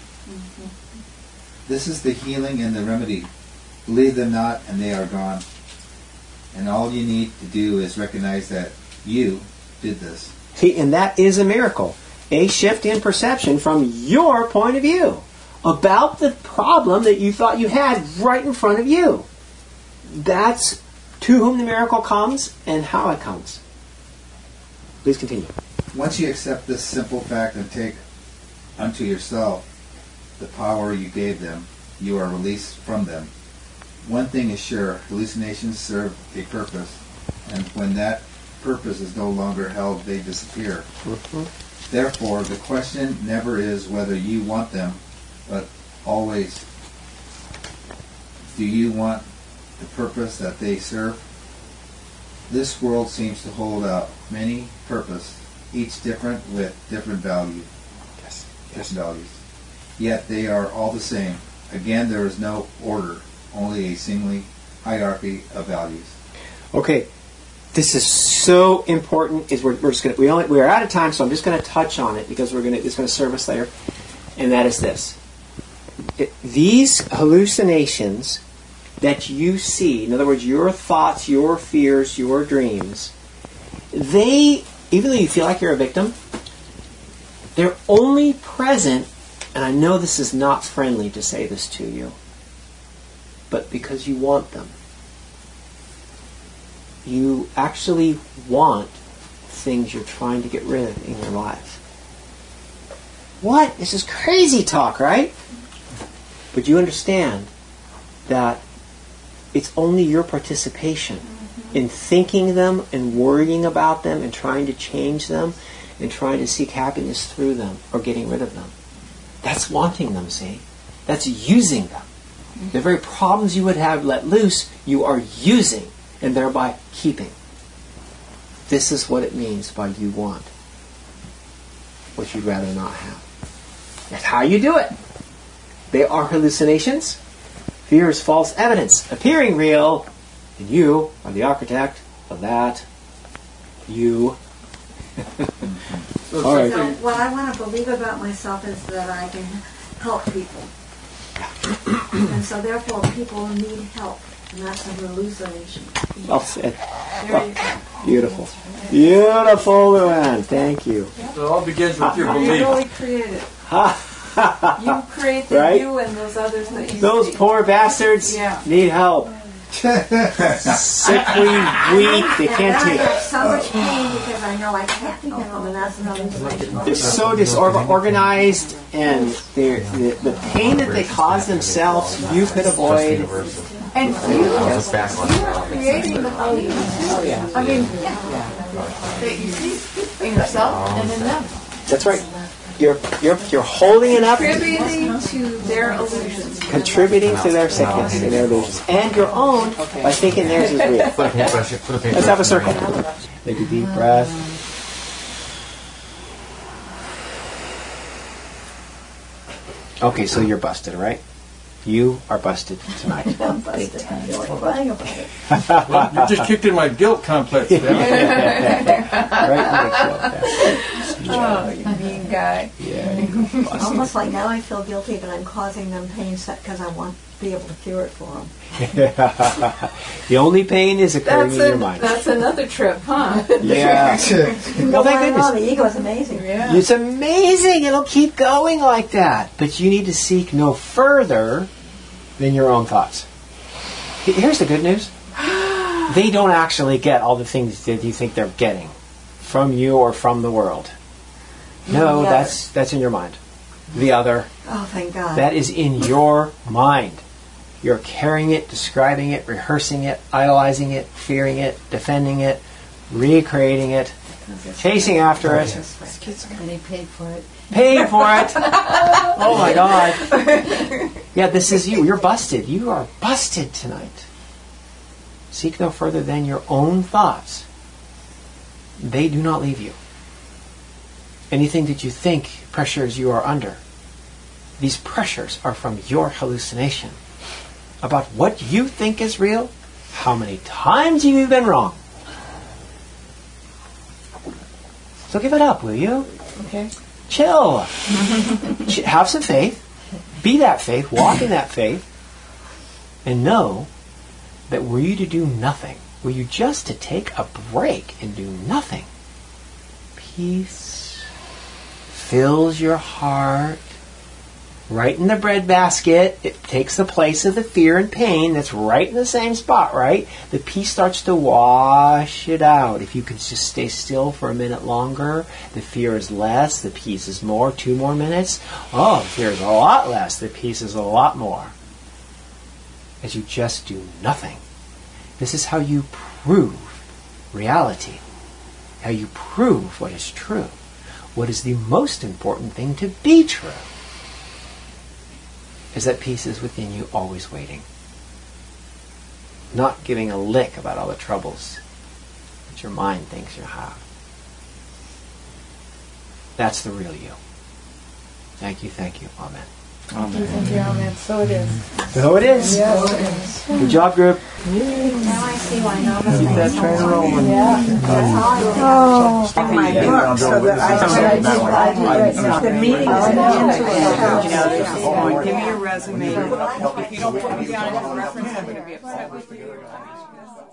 This is the healing and the remedy. Believe them not, and they are gone. And all you need to do is recognize that you did this. See, and that is a miracle. A shift in perception from your point of view about the problem that you thought you had right in front of you. That's to whom the miracle comes and how it comes. Please continue. Once you accept this simple fact and take unto yourself the power you gave them, you are released from them. One thing is sure, hallucinations serve a purpose, and when that purpose is no longer held, they disappear. Therefore, the question never is whether you want them, but always, do you want the purpose that they serve? This world seems to hold out many purposes, each different with different value. Different values. Yet they are all the same. Again, there is no order, only a single hierarchy of values. Okay, this is so important. We are out of time, so I'm just going to touch on it because it's going to serve us later. And that is this: these hallucinations that you see, in other words, your thoughts, your fears, your dreams, even though you feel like you're a victim, they're only present. And I know this is not friendly to say this to you, but because you want them. You actually want things you're trying to get rid of in your life. What? This is crazy talk, right? But you understand that it's only your participation in thinking them and worrying about them and trying to change them and trying to seek happiness through them or getting rid of them. That's wanting them, see? That's using them. The very problems you would have let loose, you are using and thereby keeping. This is what it means by you want what you'd rather not have. That's how you do it. They are hallucinations. Fear is false evidence appearing real, and you are the architect of that. You. All right. So what I want to believe about myself is that I can help people. And so therefore people need help. And that's an hallucination. Well said. Beautiful. Beautiful, Luann. Thank you. So it all begins with your You belief. really created. You create the Right? you and those others that you Those see. poor bastards Yeah. need help. Sickly, weak, they can't And I take have it. so much pain because I know I can't help them, and that's an hallucination. They're so disorganized, and the pain that they cause themselves, you could avoid. And you are creating the whole you too. I mean, that you see in yourself and in them. That's right. You're holding it up, Contributing to their illusions. contributing to their sickness and their illusions, and your own by thinking theirs is real. Let's have a circle. Take a deep breath. Okay, so you're busted, right? You are busted tonight. I'm busted. I feel like crying about it. Well, you just kicked in my guilt complex. Right in the guilt. Oh, you mean guy. Yeah, you're busted. Almost like now I feel guilty that I'm causing them pain because I want to be able to cure it for them. The only pain is occurring in your mind. That's another trip, huh? Yeah. Well, thank goodness. The ego is amazing. Yeah. It's amazing. It'll keep going like that. But you need to seek no further than your own thoughts. Here's the good news. They don't actually get all the things that you think they're getting from you or from the world. No, The that's in your mind. The other. Oh, thank God. That is in your mind. You're carrying it, describing it, rehearsing it, idolizing it, fearing it, defending it, recreating it, chasing after it. And they paid for it. Paid for it. Oh my God. Yeah, this is you. You're busted. You are busted tonight. Seek no further than your own thoughts. They do not leave you. Anything that you think pressures you are under, these pressures are from your hallucination about what you think is real, how many times you've been wrong. So give it up, will you? Okay. Chill. Have some faith. Be that faith. Walk in that faith. And know that were you to do nothing, were you just to take a break and do nothing, peace fills your heart right in the breadbasket. It takes the place of the fear and pain that's right in the same spot, right? The peace starts to wash it out. If you can just stay still for a minute longer, the fear is less, the peace is more. 2 more minutes. Oh, the fear is a lot less, the peace is a lot more. As you just do nothing. This is how you prove reality. How you prove what is true. What is the most important thing to be true is that peace is within you, always waiting. Not giving a lick about all the troubles that your mind thinks you have. That's the real you. Thank you, Amen. Amen. Thank you, amen. So it is. So it is. Yes, it is. Good job, group. Now I see why Namaste Keep that is so train important. rolling. That's all I Oh, my book, so that the meeting is give me your resume. If you don't put me down as a reference, I'm going to be upset with you.